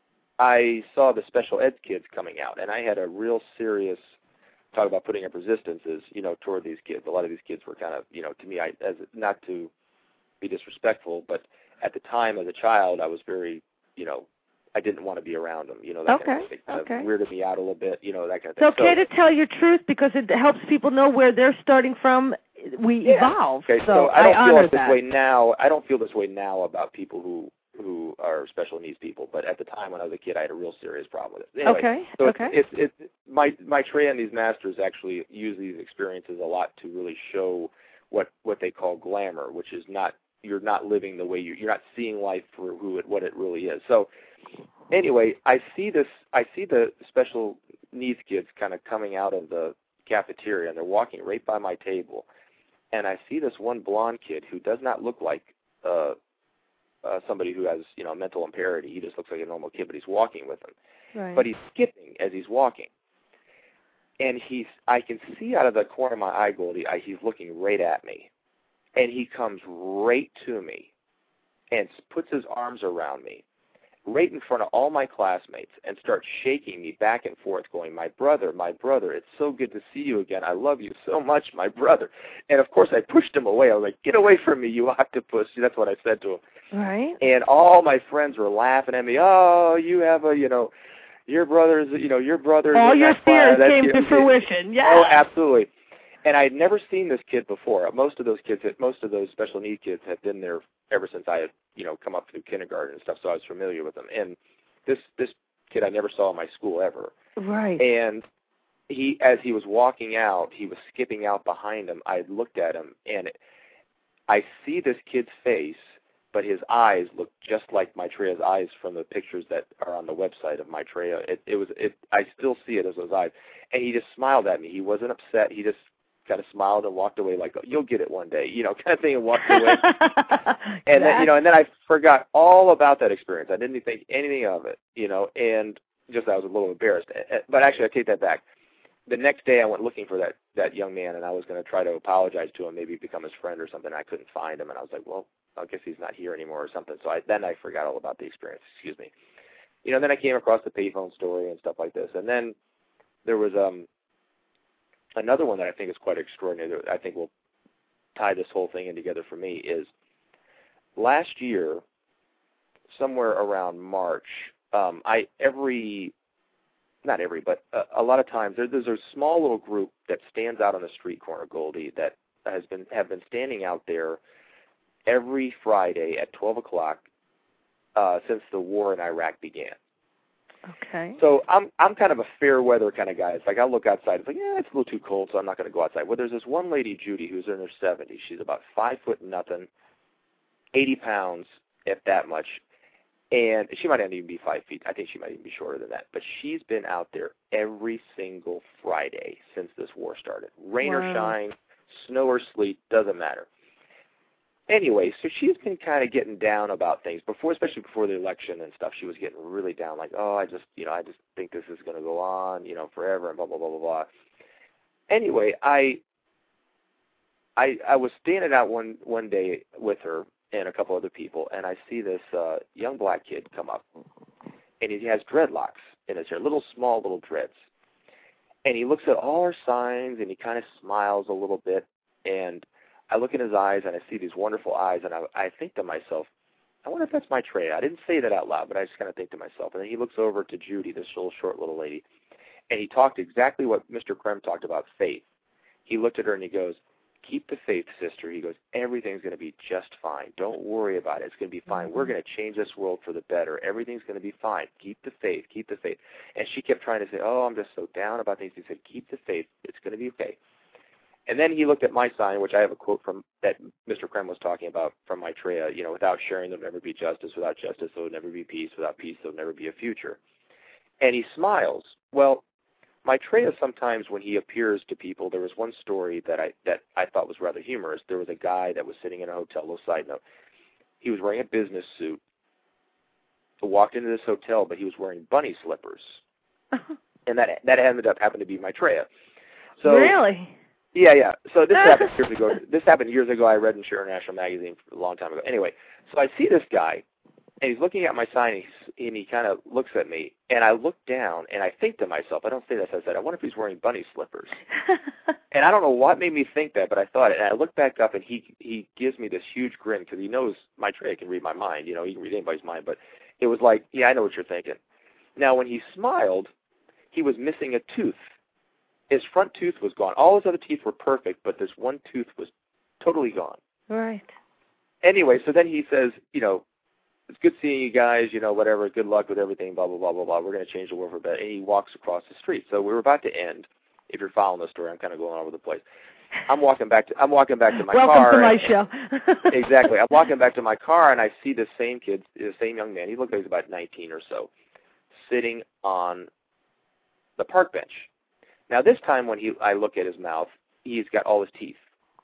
I saw the special ed kids coming out, and I had a real serious talk about putting up resistances, you know, toward these kids. A lot of these kids were kind of, you know, to me, I, as not to be disrespectful, but at the time as a child, I was very, you know, I didn't want to be around them, you know, that okay. kind of thing. Kind okay. of weirded me out a little bit, you know, that kind of thing. It's okay so, to tell your truth because it helps people know where they're starting from. We yeah. evolve. Okay, so, so I don't I feel honor like this that. way now. I don't feel this way now about people who who are special needs people, but at the time when I was a kid, I had a real serious problem with it. Anyway, okay. So okay. It's, it's, it's my Maitreya and these masters actually use these experiences a lot to really show what what they call glamour, which is not you're not living the way you you're not seeing life for who it what it really is. So anyway, I see this. I see the special needs kids kind of coming out of the cafeteria, and they're walking right by my table, and I see this one blonde kid who does not look like uh, uh, somebody who has, you know, mental impairment. He just looks like a normal kid, but he's walking with them. Right. But he's skipping as he's walking, and he's. I can see out of the corner of my eye, Goldie, I, he's looking right at me, and he comes right to me, and puts his arms around me, right in front of all my classmates, and starts shaking me back and forth, going, my brother, my brother, it's so good to see you again. I love you so much, my brother. And, of course, I pushed him away. I was like, get away from me, you octopus. That's what I said to him. Right. And all my friends were laughing at me. Oh, you have a, you know, your brother's, you know, your brother's. All your fears class. came you to know, fruition, yeah. Oh, absolutely. And I had never seen this kid before. Most of those kids, most of those special need kids had been there ever since I had, you know, come up through kindergarten and stuff, so I was familiar with them. And this this kid I never saw in my school ever. Right. And he, as he was walking out, he was skipping out behind him. I looked at him, and it, I see this kid's face, but his eyes look just like Maitreya's eyes from the pictures that are on the website of Maitreya. It, it was, it, I still see it as those eyes. And he just smiled at me. He wasn't upset. He just kind of smiled and walked away like, oh, you'll get it one day, you know, kind of thing, and walked away. and then, you know, and then I forgot all about that experience. I didn't think anything of it, you know, and just I was a little embarrassed. But actually, I take that back. The next day I went looking for that, that young man, and I was going to try to apologize to him, maybe become his friend or something. I couldn't find him, and I was like, well, I guess he's not here anymore or something. So I, then I forgot all about the experience, excuse me. You know, then I came across the payphone story and stuff like this. And then there was um, another one that I think is quite extraordinary that I think will tie this whole thing in together for me is last year, somewhere around March, um, I every... not every, but a, a lot of times there, there's a small little group that stands out on the street corner, Goldie, that has been have been standing out there every Friday at twelve o'clock uh, since the war in Iraq began. Okay. So I'm I'm kind of a fair weather kind of guy. It's like I'll look outside. It's like, yeah, it's a little too cold, so I'm not going to go outside. Well, there's this one lady, Judy, who's in her seventies. She's about five foot nothing, eighty pounds, if that much. And she might not even be five feet. I think she might even be shorter than that. But she's been out there every single Friday since this war started. Rain wow. or shine, snow or sleet, doesn't matter. Anyway, so she's been kind of getting down about things before, especially before the election and stuff. She was getting really down, like, oh, I just, you know, I just think this is going to go on, you know, forever, and blah blah blah blah blah. Anyway, I, I, I was standing out one one day with her and a couple other people, and I see this uh, young black kid come up, and he has dreadlocks in his hair, little small little dreads, and he looks at all our signs, and he kind of smiles a little bit, and I look in his eyes, and I see these wonderful eyes, and I, I think to myself, I wonder if that's Maitreya. I didn't say that out loud, but I just kind of think to myself, and then he looks over to Judy, this little short little lady, and he talked exactly what Mister Krem talked about, faith. He looked at her, and he goes, keep the faith, sister. He goes, everything's going to be just fine. Don't worry about it. It's going to be fine. We're going to change this world for the better. Everything's going to be fine. Keep the faith. Keep the faith. And she kept trying to say, oh, I'm just so down about things. He said, keep the faith. It's going to be okay. And then he looked at my sign, which I have a quote from that Mister Krem was talking about from Maitreya, you know, without sharing there will never be justice. Without justice there will never be peace. Without peace there will never be a future. And he smiles. Well, Maitreya sometimes when he appears to people, there was one story that I that I thought was rather humorous. There was a guy that was sitting in a hotel, little side note. He was wearing a business suit. He walked into this hotel, but he was wearing bunny slippers. And that that ended up happened to be Maitreya. So, really? Yeah, yeah. So this happened years ago. This happened years ago. I read in International Magazine a long time ago. Anyway, so I see this guy, and he's looking at my sign, and, he's, and he kind of looks at me, and I look down, and I think to myself, I don't say this, I said, I wonder if he's wearing bunny slippers. And I don't know what made me think that, but I thought it, and I look back up, and he he gives me this huge grin, because he knows Maitreya can read my mind, you know, he can read anybody's mind, but it was like, yeah, I know what you're thinking. Now, when he smiled, he was missing a tooth. His front tooth was gone. All his other teeth were perfect, but this one tooth was totally gone. Right. Anyway, so then he says, you know, it's good seeing you guys, you know, whatever, good luck with everything, blah, blah, blah, blah, blah. We're going to change the world for better. And he walks across the street. So we were about to end. If you're following the story, I'm kind of going all over the place. I'm walking back to I'm walking back to my Welcome car. Welcome to my show. Exactly. I'm walking back to my car, and I see this same kid, the same young man. He looked like he's about nineteen or so, sitting on the park bench. Now, this time when he, I look at his mouth, he's got all his teeth.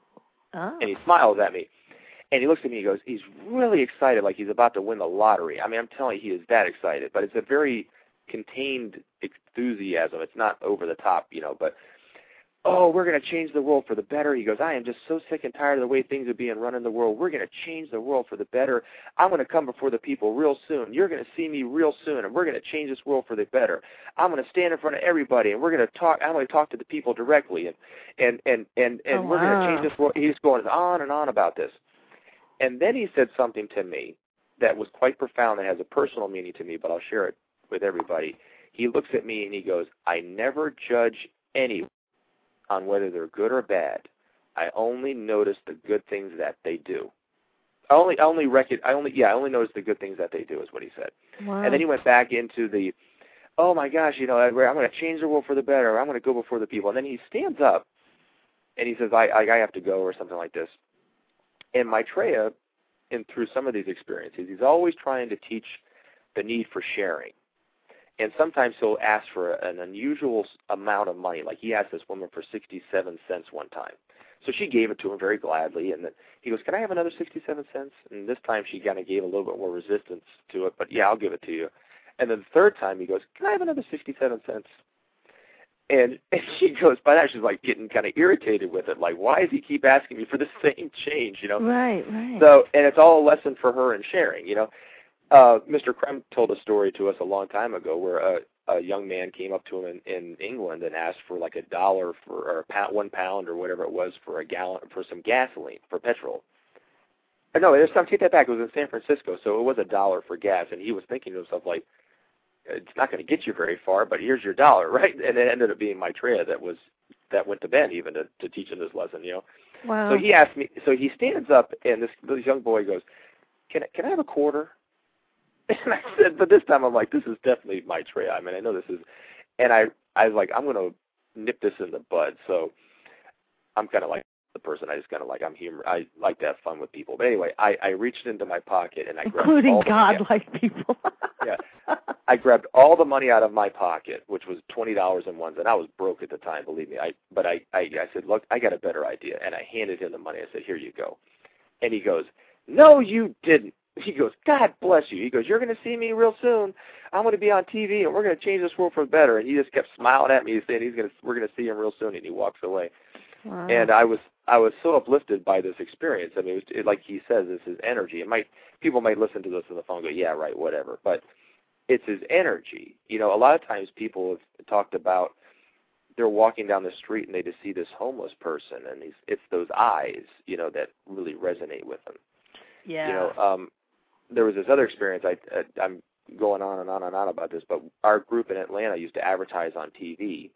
Oh. And he smiles at me. And he looks at me and he goes, he's really excited, like he's about to win the lottery. I mean, I'm telling you, he is that excited. But it's a very contained enthusiasm. It's not over the top, you know, but, oh, we're going to change the world for the better. He goes, I am just so sick and tired of the way things are being run in the world. We're going to change the world for the better. I'm going to come before the people real soon. You're going to see me real soon, and we're going to change this world for the better. I'm going to stand in front of everybody, and we're going to talk. I'm going to talk to the people directly, and and and and, and oh, we're wow. going to change this world. He's going on and on about this. And then he said something to me that was quite profound and has a personal meaning to me, but I'll share it with everybody. He looks at me, and he goes, I never judge anyone on whether they're good or bad. I only notice the good things that they do. I only, I only reckon, I only, yeah, I only notice the good things that they do is what he said. Wow. And then he went back into the, oh my gosh, you know, I'm going to change the world for the better. I'm going to go before the people. And then he stands up, and he says, I, I, I have to go or something like this. And Maitreya, and through some of these experiences, he's always trying to teach the need for sharing. And sometimes he'll ask for an unusual amount of money. Like he asked this woman for sixty-seven cents one time. So she gave it to him very gladly. And then he goes, can I have another sixty-seven cents? And this time she kind of gave a little bit more resistance to it. But, yeah, I'll give it to you. And then the third time he goes, can I have another sixty-seven cents? And, and she goes, by that she's like getting kind of irritated with it. Like, why does he keep asking me for the same change, you know? Right, right. So, and it's all a lesson for her in sharing, you know. Uh, Mister Krem told a story to us a long time ago where a, a young man came up to him in, in England and asked for like a dollar for, or a pound, one pound or whatever it was for a gallon, for some gasoline, for petrol. Uh, no, there's some, take that back. It was in San Francisco, so it was a dollar for gas. And he was thinking to himself, like, it's not going to get you very far, but here's your dollar, right? And it ended up being Maitreya that was that went to Ben even to, to teach him this lesson, you know. Wow. So he asked me. So he stands up, and this this young boy goes, "Can I, can I have a quarter?" And I said, but this time I'm like, this is definitely Maitreya. I mean, I know this is, and I I was like, I'm going to nip this in the bud. So I'm kind of like the person. I just kind of like I'm humor. I like to have fun with people. But anyway, I, I reached into my pocket and I grabbed including all the, godlike yeah, people. yeah, I grabbed all the money out of my pocket, which was twenty dollars in ones, and I was broke at the time, believe me. I but I, I I said, look, I got a better idea, and I handed him the money. I said, here you go. And he goes, no, you didn't. He goes, God bless you. He goes, you're going to see me real soon. I'm going to be on T V, and we're going to change this world for the better. And he just kept smiling at me, saying he's going to, we're going to see him real soon, and he walks away. Wow. And I was I was so uplifted by this experience. I mean, it was, it, like he says, this is energy. It might people might listen to this on the phone and go, yeah, right, whatever. But it's his energy. You know, a lot of times people have talked about they're walking down the street and they just see this homeless person, and he's, it's those eyes, you know, that really resonate with them. Yeah. You know, um, there was this other experience. I, I, I'm going on and on and on about this, but our group in Atlanta used to advertise on T V,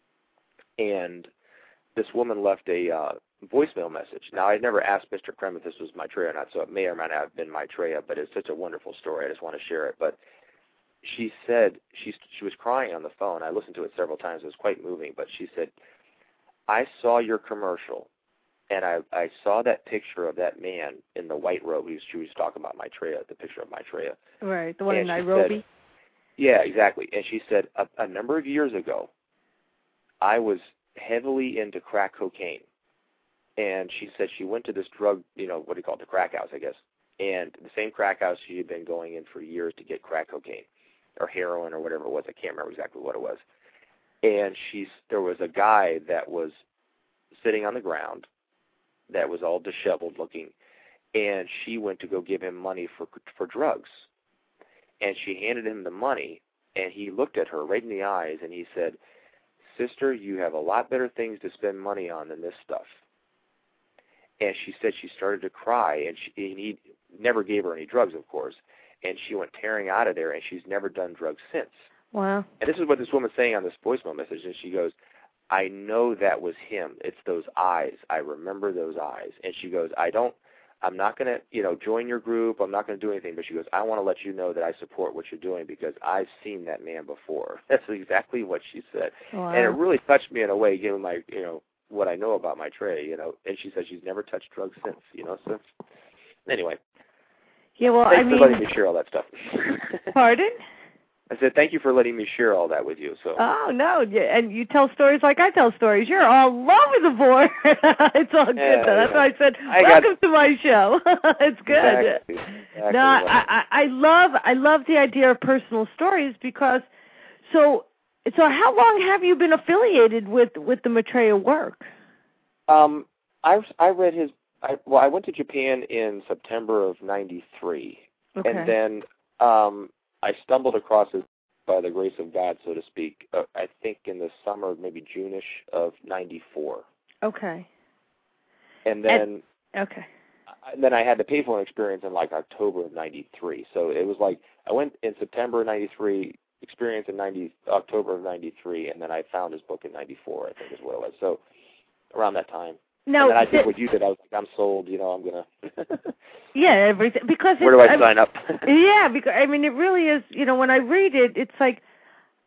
and this woman left a uh, voicemail message. Now, I'd never asked Mister Krem if this was Maitreya or not, so it may or may not have been Maitreya, but it's such a wonderful story. I just want to share it. But she said, she, she was crying on the phone. I listened to it several times. It was quite moving, but she said, I saw your commercial, and I, I saw that picture of that man in the white robe. He was, she was talking about Maitreya, the picture of Maitreya. Right, the one and in Nairobi? Said, yeah, exactly. And she said, a, a number of years ago, I was heavily into crack cocaine. And she said she went to this drug, you know, what do you call it, the crack house, I guess. And the same crack house she had been going in for years to get crack cocaine or heroin or whatever it was. I can't remember exactly what it was. And she's, there was a guy that was sitting on the ground that was all disheveled looking, and she went to go give him money for for drugs. And she handed him the money, and he looked at her right in the eyes, and he said, sister, you have a lot better things to spend money on than this stuff. And she said she started to cry, and, she, and he never gave her any drugs, of course, and she went tearing out of there, and she's never done drugs since. Wow. And this is what this woman's saying on this voicemail message, and she goes, I know that was him. It's those eyes. I remember those eyes. And she goes, I don't, I'm not going to, you know, join your group. I'm not going to do anything. But she goes, I want to let you know that I support what you're doing because I've seen that man before. That's exactly what she said. Wow. And it really touched me in a way, given my, you know, what I know about Maitreya, you know. And she said she's never touched drugs since, you know. So anyway. Yeah, well, Thanks I mean. for letting me share all that stuff. Pardon? I said, thank you for letting me share all that with you. So. Oh, no, and you tell stories like I tell stories. You're all over the board. It's all good, yeah, though. That's yeah. why I said, I welcome got... to my show. It's good. Exactly. Exactly no, I, I, I love I love the idea of personal stories because, so so how long have you been affiliated with, with the Maitreya work? Um, I, I read his, I, well, I went to Japan in September of ninety-three. Okay. And then um, I stumbled across it by the grace of God, so to speak, uh, I think in the summer, maybe June-ish of ninety-four. Okay. And then and, okay. I, then I had the payphone experience in like October of ninety-three. So it was like I went in September of ninety-three, experience in ninety October of ninety-three, and then I found his book in ninety-four, I think is what it was. So around that time. No, and then I did what you did. I was like, I'm sold. You know, I'm gonna. Yeah, everything because where do I I'm, sign up? Yeah, because I mean, it really is. You know, when I read it, it's like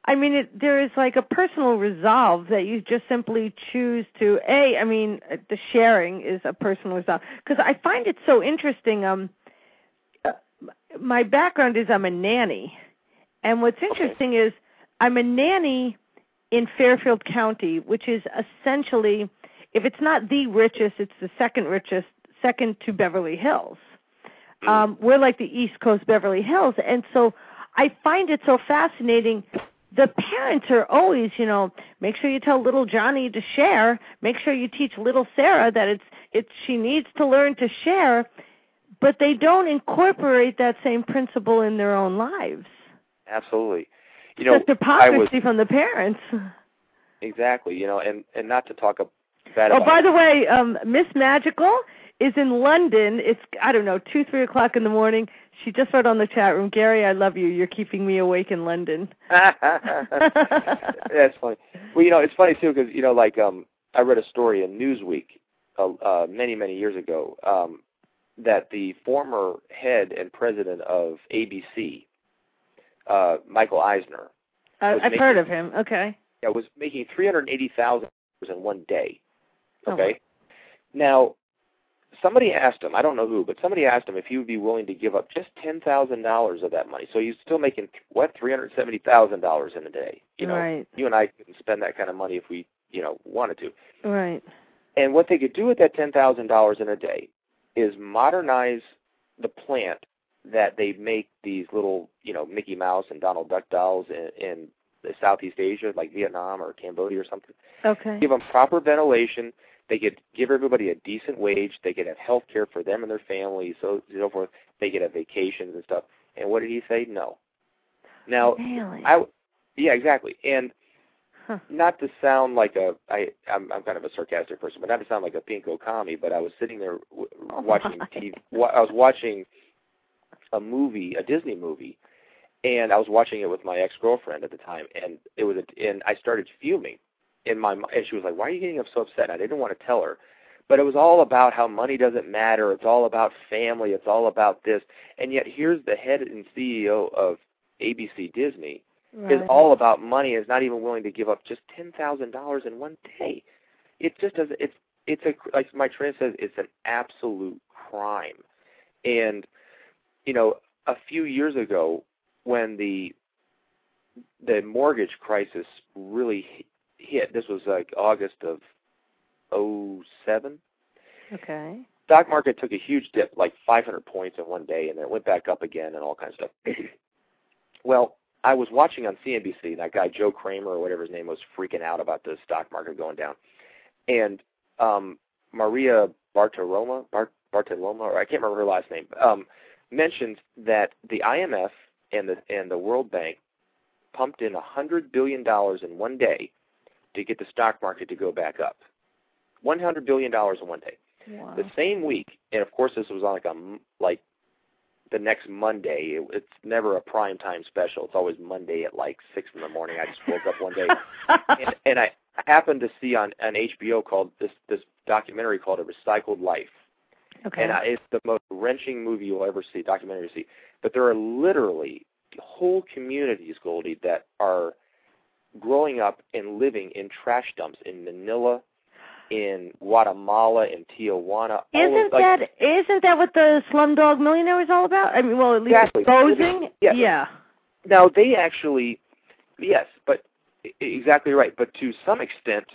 I mean, it, there is like a personal resolve that you just simply choose to, A, I mean, the sharing is a personal resolve. Because I find it so interesting. Um, uh, my background is I'm a nanny. And what's interesting okay. is I'm a nanny in Fairfield County, which is essentially, if it's not the richest, it's the second richest, second to Beverly Hills. Um, we're like the East Coast Beverly Hills. And so I find it so fascinating. The parents are always, you know, make sure you tell little Johnny to share. Make sure you teach little Sarah that it's it's she needs to learn to share, but they don't incorporate that same principle in their own lives. Absolutely. You know, it's hypocrisy I was, from the parents. Exactly. You know, and, and not to talk bad oh, about. Oh, by the way, um, Miss Magical is in London. It's I don't know two, three o'clock in the morning. She just wrote on the chat room, Gary, I love you. You're keeping me awake in London. That's funny. Well, you know, it's funny, too, because, you know, like um, I read a story in Newsweek uh, uh, many, many years ago um, that the former head and president of A B C, uh, Michael Eisner. Uh, I've making, heard of him. Okay. Yeah, was making three hundred eighty thousand dollars in one day. Okay? Oh. Now, somebody asked him, I don't know who, but somebody asked him if he would be willing to give up just ten thousand dollars of that money. So he's still making, what, three hundred seventy thousand dollars in a day. You know, right. You and I couldn't spend that kind of money if we, you know, wanted to. Right. And what they could do with that ten thousand dollars in a day is modernize the plant that they make these little, you know, Mickey Mouse and Donald Duck dolls in, in Southeast Asia, like Vietnam or Cambodia or something. Okay. Give them proper ventilation. They could give everybody a decent wage. They could have health care for them and their families, so so forth. They could have vacations and stuff. And what did he say? No. Now, really? I, yeah, exactly. And huh. not to sound like a, I, I'm, I'm kind of a sarcastic person, but not to sound like a pinko commie, but I was sitting there w- oh watching my. T V. W- I was watching a movie, a Disney movie, and I was watching it with my ex-girlfriend at the time, and it was, a, and I started fuming. In my, and she was like, why are you getting so upset? I didn't want to tell her. But it was all about how money doesn't matter. It's all about family. It's all about this. And yet here's the head and C E O of A B C Disney right. is all about money, is not even willing to give up just ten thousand dollars in one day. It just doesn't, it's, it's a, like my friend says, it's an absolute crime. And, you know, a few years ago when the, the mortgage crisis really hit, this was like August of oh seven. Okay. Stock market took a huge dip, like five hundred points in one day, and then it went back up again and all kinds of stuff. Well, I was watching on C N B C, that guy Joe Kramer or whatever his name was freaking out about the stock market going down. And um, Maria Bartiromo, Bart, Bartiromo, or I can't remember her last name, um, mentioned that the I M F and the and the World Bank pumped in one hundred billion dollars in one day to get the stock market to go back up. one hundred billion dollars in one day. Wow. The same week, and of course this was on like a, like the next Monday. It, it's never a prime time special. It's always Monday at like six in the morning. I just woke up one day, and, and I happened to see on, on H B O called this, this documentary called A Recycled Life. Okay. And I, it's the most wrenching movie you'll ever see, documentary you'll see. But there are literally whole communities, Goldie, that are growing up and living in trash dumps in Manila, in Guatemala, in Tijuana. Isn't like, that isn't that what the Slumdog Millionaire is all about? I mean, well, at least exactly. exposing. Yeah. yeah. Now they actually, yes, but exactly right. But to some extent,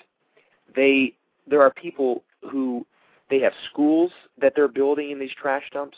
they there are people who they have schools that they're building in these trash dumps,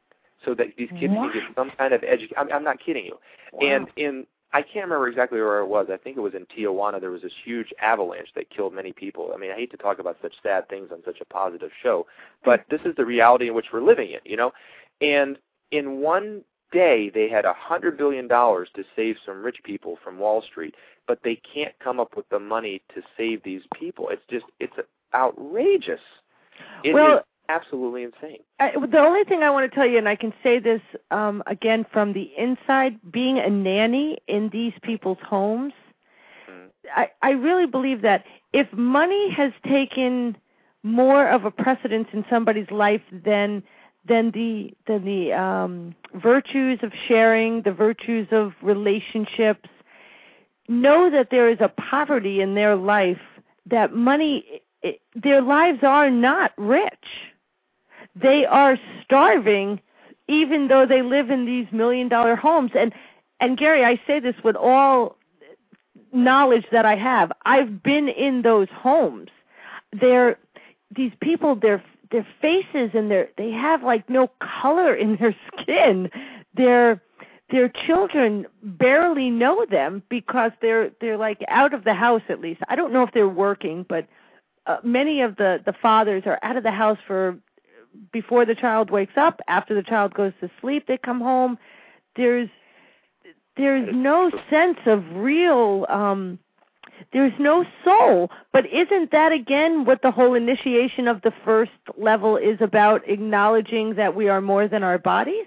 so that these kids what? can get some kind of education. I'm, I'm not kidding you. Wow. And in I can't remember exactly where it was. I think it was in Tijuana. There was this huge avalanche that killed many people. I mean, I hate to talk about such sad things on such a positive show, but this is the reality in which we're living in, you know. And in one day, they had one hundred billion dollars to save some rich people from Wall Street, but they can't come up with the money to save these people. It's just, it's outrageous. It well, is absolutely insane. I, the only thing I want to tell you, and I can say this um, again from the inside, being a nanny in these people's homes, mm. I, I really believe that if money has taken more of a precedence in somebody's life than than the than the um, virtues of sharing, the virtues of relationships, know that there is a poverty in their life, that money, it, their lives are not rich. They are starving even though they live in these million-dollar homes. And, and Gary, I say this with all knowledge that I have. I've been in those homes. They're, these people, their their faces and their they have like no color in their skin. Their their children barely know them because they're they're like out of the house at least. I don't know if they're working, but uh, many of the, the fathers are out of the house for before the child wakes up. After the child goes to sleep, they come home. There's there's no sense of real. Um, There's no soul. But isn't that, again, what the whole initiation of the first level is about, acknowledging that we are more than our bodies?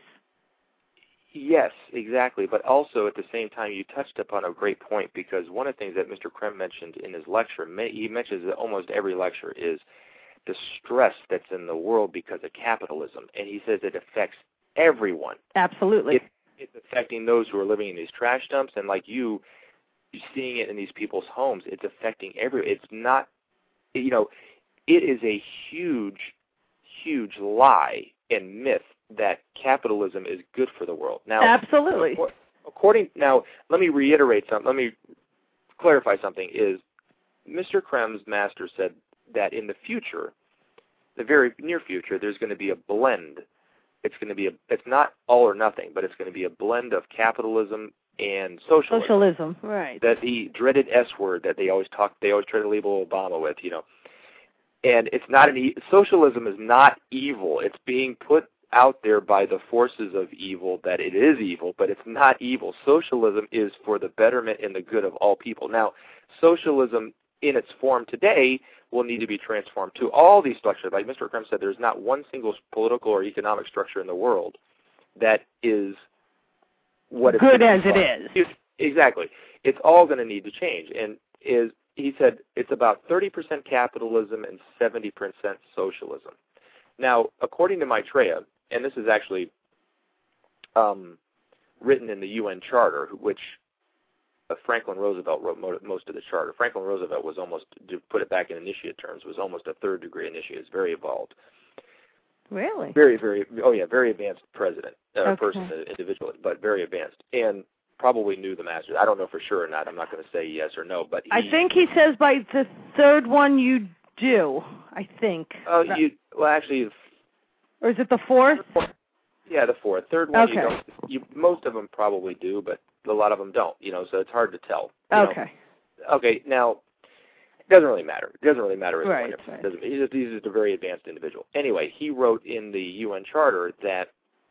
Yes, exactly. But also, at the same time, you touched upon a great point, because one of the things that Mister Krem mentioned in his lecture, he mentions that almost every lecture, is the stress that's in the world because of capitalism. And he says it affects everyone. Absolutely. It, it's affecting those who are living in these trash dumps, and like you, seeing it in these people's homes, it's affecting every. It's not, you know, it is a huge, huge lie and myth that capitalism is good for the world. Now, absolutely. According now, let me reiterate something. Let me clarify something. Is Mister Krem's master said that in the future, the very near future, there's going to be a blend. It's going to be a. It's not all or nothing, but it's going to be a blend of capitalism and socialism. Socialism, right. That the dreaded S word that they always talk, they always try to label Obama with, you know. And it's not an e- socialism is not evil. It's being put out there by the forces of evil that it is evil, but it's not evil. Socialism is for the betterment and the good of all people. Now, socialism in its form today will need to be transformed to all these structures. Like Mister Krem said, there's not one single political or economic structure in the world that is what good as it is. Exactly. It's all going to need to change. And is he said it's about thirty percent capitalism and seventy percent socialism. Now, according to Maitreya, and this is actually um, written in the U N Charter, which uh, Franklin Roosevelt wrote mo- most of the charter. Franklin Roosevelt was almost, to put it back in initiate terms, was almost a third degree initiate. It's very evolved. Really? Very, very, oh yeah, very advanced president, uh, okay. person individually, but very advanced, and probably knew the masters. I don't know for sure or not. I'm not going to say yes or no, but he, I think he says by the third one you do. I think. Oh, uh, you well actually. Or is it the fourth? Yeah, the fourth. Third one, okay. you don't. You most of them probably do, but a lot of them don't. You know, so it's hard to tell. Okay. Know. Okay. Now. It doesn't really matter. It doesn't really matter. Right, right. He's, just, he's just a very advanced individual. Anyway, he wrote in the U N Charter that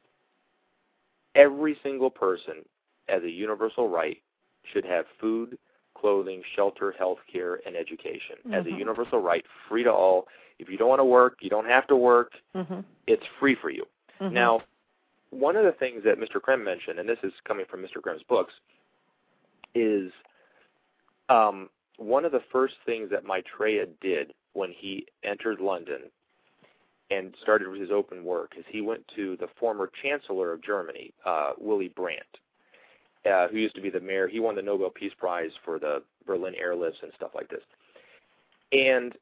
every single person, as a universal right, should have food, clothing, shelter, health care, and education. Mm-hmm. As a universal right, free to all. If you don't want to work, you don't have to work. Mm-hmm. It's free for you. Mm-hmm. Now, one of the things that Mister Krem mentioned, and this is coming from Mister Krem's books, is um, one of the first things that Maitreya did when he entered London and started his open work is he went to the former Chancellor of Germany, uh, Willy Brandt, uh, who used to be the mayor. He won the Nobel Peace Prize for the Berlin airlifts and stuff like this. And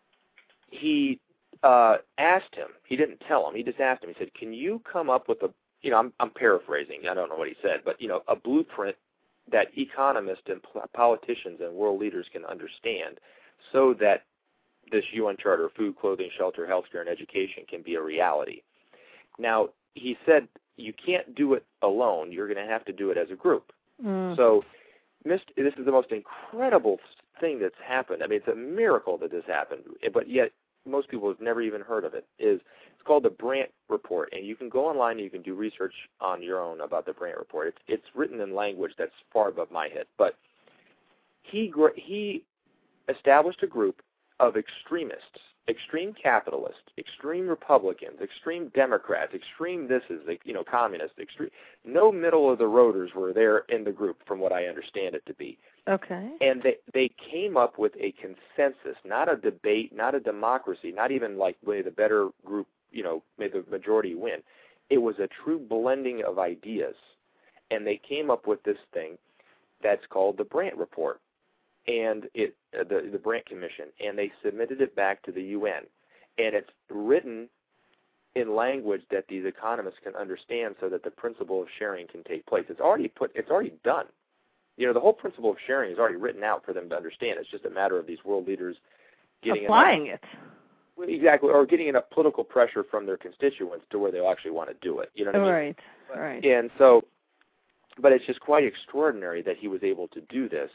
he uh, asked him, he didn't tell him, he just asked him, he said, can you come up with a, you know, I'm, I'm paraphrasing, I don't know what he said, but, you know, a blueprint that economists and politicians and world leaders can understand so that this U N Charter of food, clothing, shelter, healthcare, and education can be a reality. Now, he said you can't do it alone. You're going to have to do it as a group. Mm. So this is the most incredible thing that's happened. I mean, it's a miracle that this happened, but yet most people have never even heard of it. Is It's called the Brandt Report, and you can go online and you can do research on your own about the Brandt Report. It's, it's written in language that's far above my head, but he he established a group of extremists, extreme capitalists, extreme Republicans, extreme Democrats, extreme this is, like, you know, communists, extreme. No middle of the roaders were there in the group, from what I understand it to be. Okay. And they they came up with a consensus, not a debate, not a democracy, not even like may the better group, you know, may the majority win. It was a true blending of ideas, and they came up with this thing that's called the Brandt Report, and it uh, the the Brandt Commission, and they submitted it back to the U N, and it's written in language that these economists can understand, so that the principle of sharing can take place. It's already put. It's already done. You know, the whole principle of sharing is already written out for them to understand. It's just a matter of these world leaders getting applying enough, it. Exactly, or getting enough political pressure from their constituents to where they'll actually want to do it. You know what I mean? Right, right. And so, but it's just quite extraordinary that he was able to do this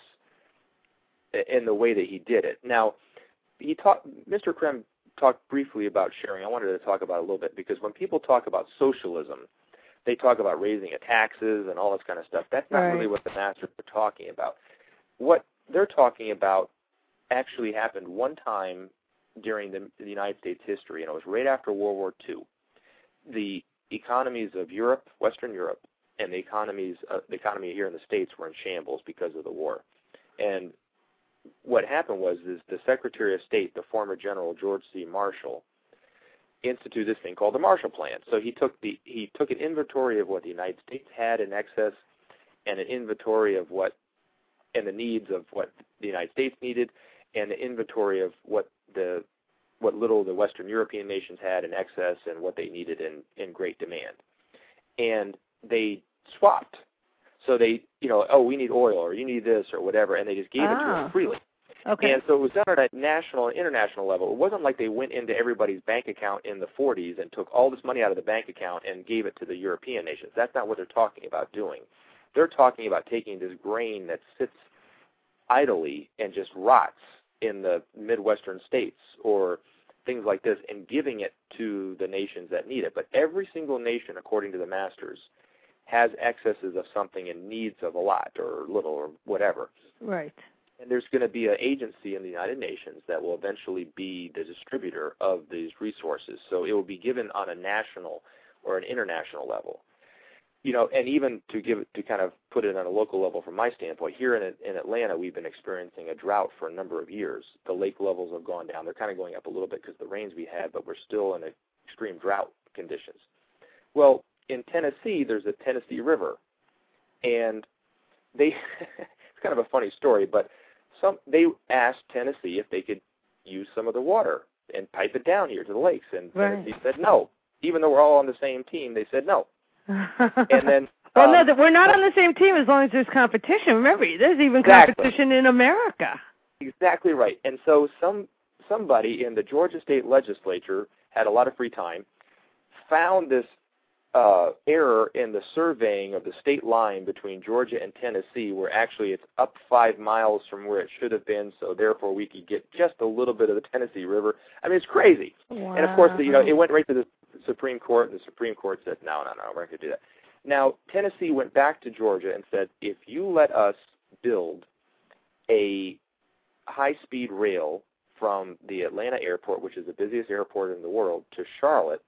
in the way that he did it. Now, he talked. Mister Krem talked briefly about sharing. I wanted to talk about it a little bit, because when people talk about socialism, they talk about raising of taxes and all this kind of stuff. That's not right. really what the masters are talking about. What they're talking about actually happened one time during the, the United States history, and it was right after World War Two. The economies of Europe, Western Europe, and the economies, uh, the economy here in the States were in shambles because of the war. And what happened was, is the Secretary of State, the former General George C. Marshall, instituted this thing called the Marshall Plan. So he took the he took an inventory of what the United States had in excess, and an inventory of what and the needs of what the United States needed, and the inventory of what the what little the Western European nations had in excess and what they needed in, in great demand. And they swapped. So they, you know, oh, we need oil, or you need this, or whatever, and they just gave ah. it to them freely. Okay. And so it was done at a national and international level. It wasn't like they went into everybody's bank account in the forties and took all this money out of the bank account and gave it to the European nations. That's not what they're talking about doing. They're talking about taking this grain that sits idly and just rots in the Midwestern states or things like this, and giving it to the nations that need it. But every single nation, according to the masters, has excesses of something and needs of a lot or little or whatever. Right. And there's going to be an agency in the United Nations that will eventually be the distributor of these resources. So it will be given on a national or an international level. You know, and even to give to kind of put it on a local level from my standpoint, here in in Atlanta, we've been experiencing a drought for a number of years. The lake levels have gone down. They're kind of going up a little bit because of the rains we had, but we're still in extreme drought conditions. Well, in Tennessee, there's a Tennessee River, and they it's kind of a funny story, but some they asked Tennessee if they could use some of the water and pipe it down here to the lakes, and right. Tennessee said no. Even though we're all on the same team, they said no. And then, well, um, no, we're not on the same team as long as there's competition. Remember, there's even exactly. competition in America. Exactly right. And so some somebody in the Georgia State Legislature had a lot of free time, found this uh, error in the surveying of the state line between Georgia and Tennessee, where actually it's up five miles from where it should have been, so therefore we could get just a little bit of the Tennessee River. I mean, it's crazy. Wow. And of course, you know, it went right to the Supreme Court, and the Supreme Court said, no, no, no, we're not going to do that. Now, Tennessee went back to Georgia and said, if you let us build a high-speed rail from the Atlanta airport, which is the busiest airport in the world, to Charlotte,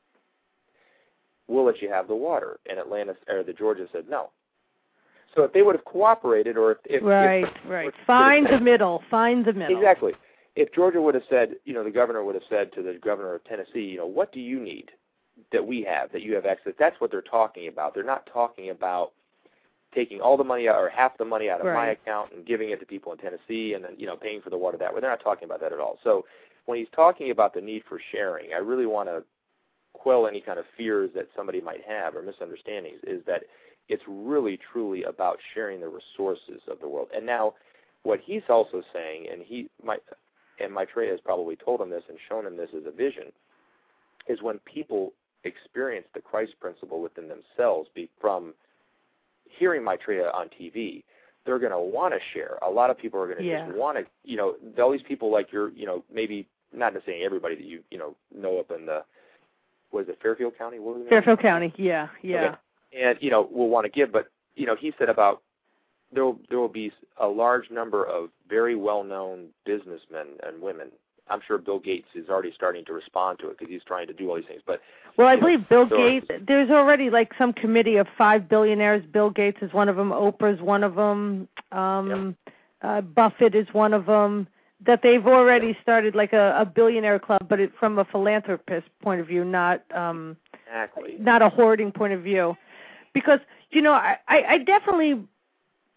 we'll let you have the water. And Atlanta, or the Georgia said no. So if they would have cooperated, or if, if right, if, right, find the middle, find the middle. Exactly. If Georgia would have said, you know, the governor would have said to the governor of Tennessee, you know, what do you need that we have, that you have access? That's what they're talking about. They're not talking about taking all the money out or half the money out of right. my account and giving it to people in Tennessee and then, you know, paying for the water that way. They're not talking about that at all. So when he's talking about the need for sharing, I really want to quell any kind of fears that somebody might have or misunderstandings, is that it's really, truly about sharing the resources of the world. And now what he's also saying, and he might, and Maitreya has probably told him this and shown him this as a vision, is when people experience the Christ principle within themselves be, from hearing Maitreya on T V, they're going to want to share. A lot of people are going to yeah. just want to, you know, all these people like you're, you know, maybe not necessarily everybody that you, you know, know up in the, what is it, Fairfield County? What was it? Fairfield County, yeah, yeah. Okay. And, you know, will want to give, but, you know, he said about there will, there will be a large number of very well-known businessmen and women. I'm sure Bill Gates is already starting to respond to it because he's trying to do all these things. But well, I believe know, Bill Gates, there's already like some committee of five billionaires. Bill Gates is one of them. Oprah's one of them. Um, yep. uh, Buffett is one of them. That they've already yep. started like a, a billionaire club, but it, from a philanthropist point of view, not um, exactly. not a hoarding point of view. Because, you know, I, I, I definitely...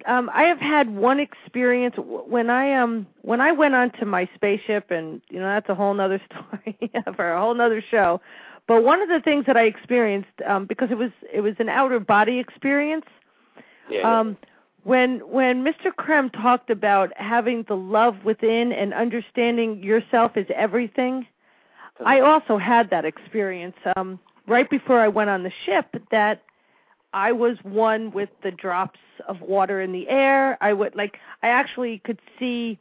um, I have had one experience when I um when I went onto my spaceship, and you know that's a whole nother story for a whole nother show. But one of the things that I experienced, um, because it was it was an outer body experience, yeah. um, when when Mister Krem talked about having the love within and understanding yourself as everything, I also had that experience um, right before I went on the ship. That I was one with the drops of water in the air. I would like I actually could see.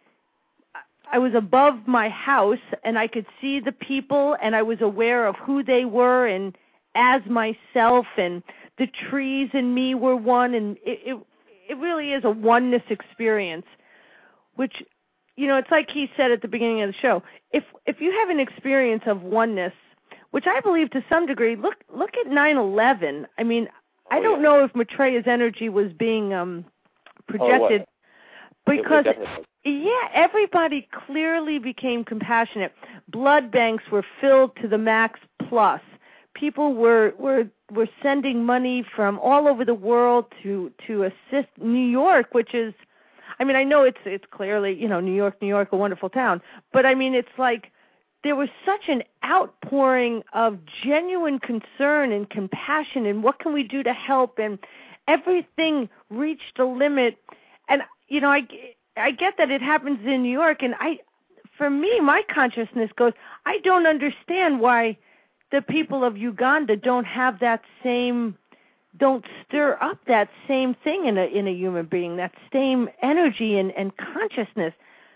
I was above my house, and I could see the people, and I was aware of who they were, and as myself, and the trees and me were one, and it it, it really is a oneness experience, which, you know, it's like he said at the beginning of the show. If if you have an experience of oneness, which I believe to some degree, look look at nine eleven. I mean, I don't know if Maitreya's energy was being um, projected, oh, because. Yeah, everybody clearly became compassionate. Blood banks were filled to the max plus. People were were were sending money from all over the world to to assist New York, which is, I mean, I know it's it's clearly, you know, New York, New York, a wonderful town, but I mean, it's like there was such an outpouring of genuine concern and compassion, and what can we do to help, and everything reached a limit. And you know, I. I get that it happens in New York, and I, for me, my consciousness goes, I don't understand why the people of Uganda don't have that same, don't stir up that same thing in a in a human being, that same energy and, and consciousness.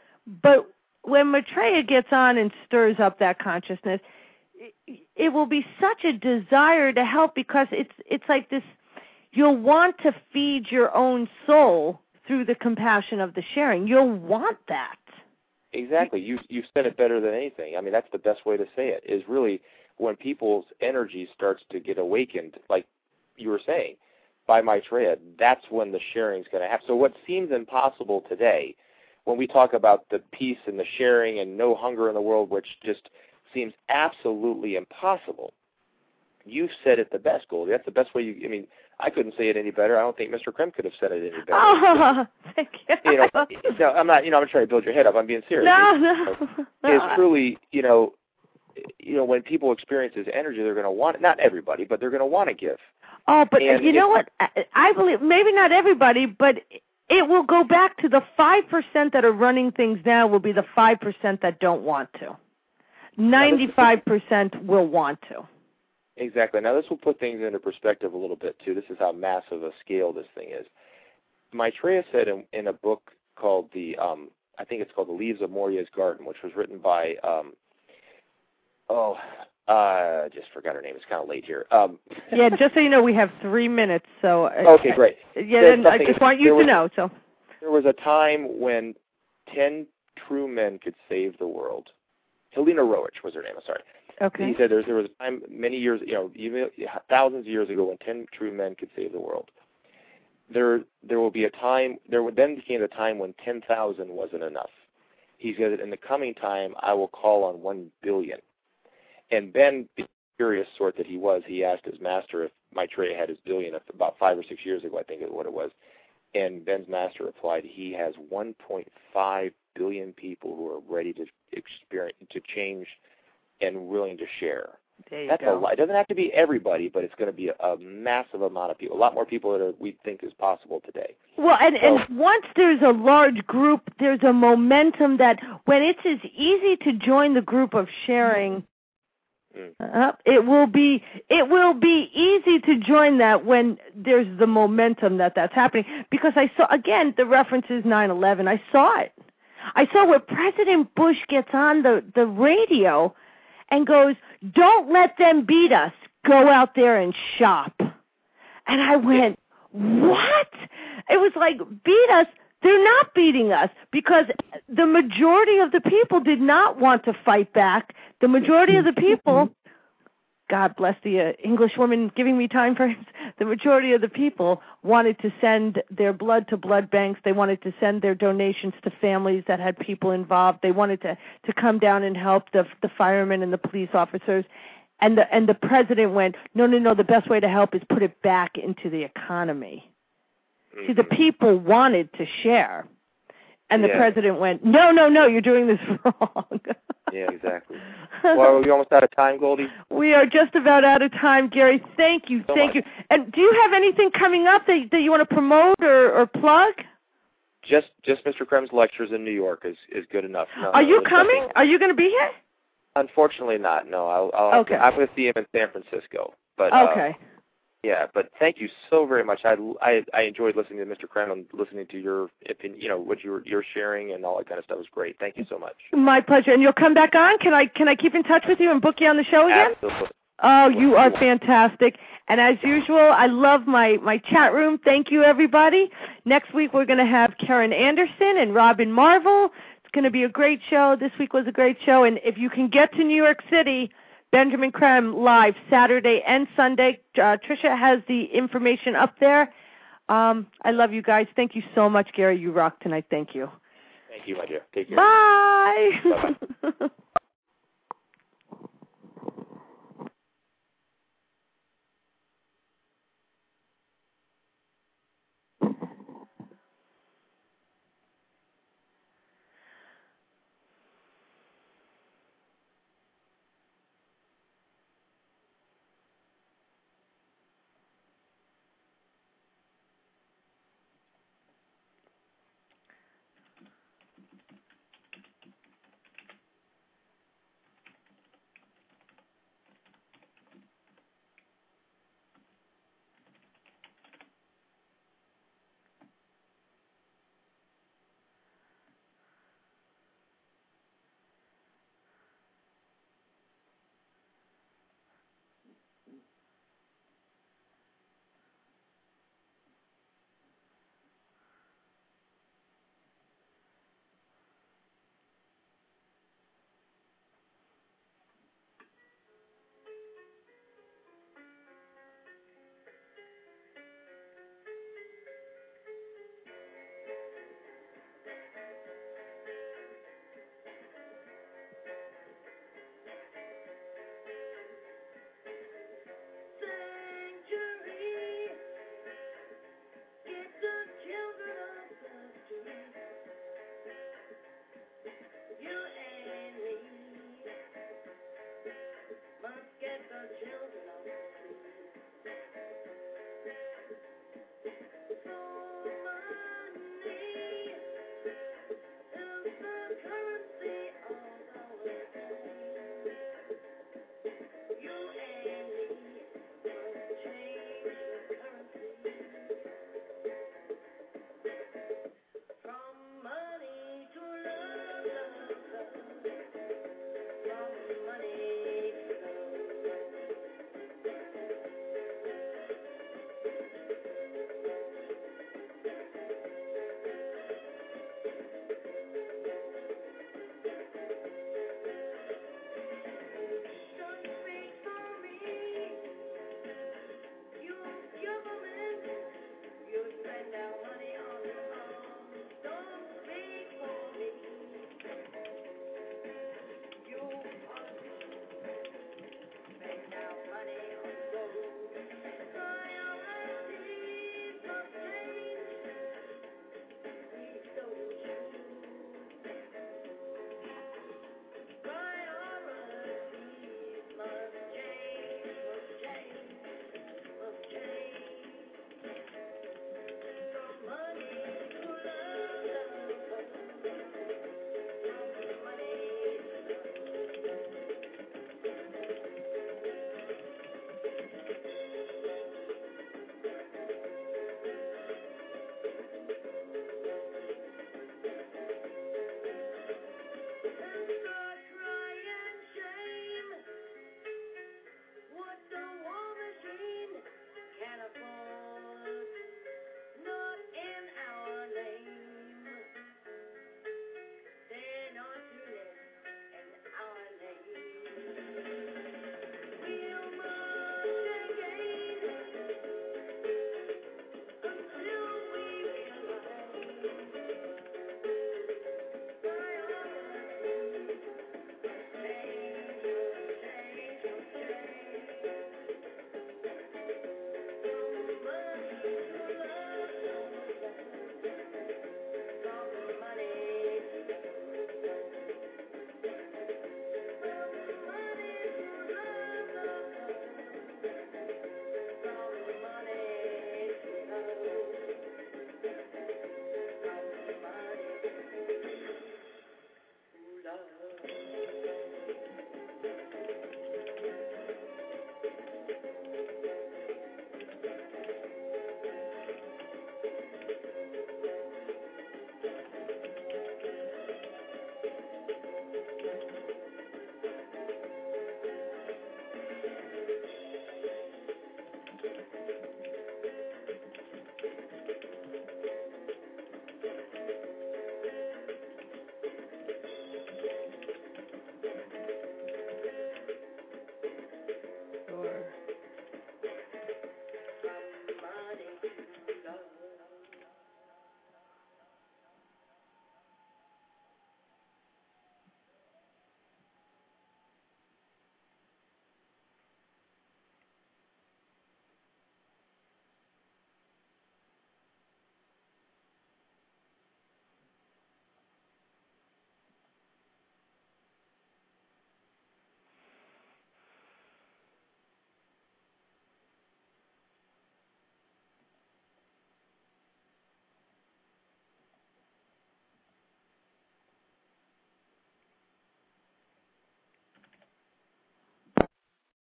But when Maitreya gets on and stirs up that consciousness, it, it will be such a desire to help, because it's it's like this, you'll want to feed your own soul through the compassion of the sharing. You'll want that. Exactly. You you've said it better than anything. I mean, that's the best way to say it, is really when people's energy starts to get awakened, like you were saying, by Maitreya, that's when the sharing is going to happen. So what seems impossible today, when we talk about the peace and the sharing and no hunger in the world, which just seems absolutely impossible, you've said it the best, Goldie. That's the best way you, I mean, I couldn't say it any better. I don't think Mister Krem could have said it any better. Oh, thank you. You know, no, I'm not, you know, I'm trying to build your head up. I'm being serious. No, it's, no. It's no. truly, you know, you know, when people experience this energy, they're going to want it. Not everybody, but they're going to want to give. Oh, but and you know what? I, I believe, maybe not everybody, but it will go back to the five percent that are running things now will be the five percent that don't want to. ninety-five percent will want to. Exactly. Now, this will put things into perspective a little bit, too. This is how massive a scale this thing is. Maitreya said in, in a book called the, um, I think it's called The Leaves of Moria's Garden, which was written by, um, oh, uh, I just forgot her name. It's kind of late here. Um, yeah, just so you know, we have three minutes. So okay, great. Yeah, then I just want you to was, know. So there was a time when ten true men could save the world. Helena Roach was her name. I'm sorry. Okay. He said there, there was a time many years, you know, even thousands of years ago, when ten true men could save the world. There, there will be a time. There then became the time when ten thousand wasn't enough. He said, in the coming time, I will call on one billion. And Ben, the curious sort that he was, he asked his master if Maitreya had his billion about five or six years ago, I think is what it was. And Ben's master replied, he has one point five billion people who are ready to experience, to change, and willing to share. There you That's go. a lot. It doesn't have to be everybody, but it's going to be a, a massive amount of people, a lot more people than we think is possible today. Well, and, so, and once there's a large group, there's a momentum that when it's as easy to join the group of sharing, mm. uh, it will be it will be easy to join that when there's the momentum that that's happening. Because I saw, again, the reference is nine eleven. I saw it. I saw where President Bush gets on the, the radio and goes, don't let them beat us. Go out there and shop. And I went, what? It was like, beat us? They're not beating us, because the majority of the people did not want to fight back. The majority of the people, God bless the uh, English woman giving me time frames, the majority of the people wanted to send their blood to blood banks. They wanted to send their donations to families that had people involved. They wanted to, to come down and help the the firemen and the police officers. And the and the president went, no, no, no, the best way to help is put it back into the economy. Mm-hmm. See, the people wanted to share. And the yeah. president went, no, no, no, you're doing this wrong. Yeah, exactly. Well, are we almost out of time, Goldie? We are just about out of time, Gary. Thank you, So thank much. you. And do you have anything coming up that, that you want to promote or, or plug? Just just Mister Krem's lectures in New York is, is good enough. No, are no, you coming? Nothing. Are you going to be here? Unfortunately not, no. I'll, I'll Okay. I'm going to see him in San Francisco. But, okay. Uh, yeah, but thank you so very much. I, I, I enjoyed listening to Mister Krem and listening to your opinion, you know, what you were, you're sharing and all that kind of stuff was great. Thank you so much. My pleasure. And you'll come back on? Can I can I keep in touch with you and book you on the show again? Absolutely. Oh, you are fantastic. And as usual, I love my, my chat room. Thank you, everybody. Next week, we're going to have Karen Anderson and Robin Marvel. It's going to be a great show. This week was a great show. And if you can get to New York City, Benjamin Krem live Saturday and Sunday. Uh, Tricia has the information up there. Um, I love you guys. Thank you so much, Gary. You rock tonight. Thank you. Thank you, my dear. Take care. Bye. Bye-bye.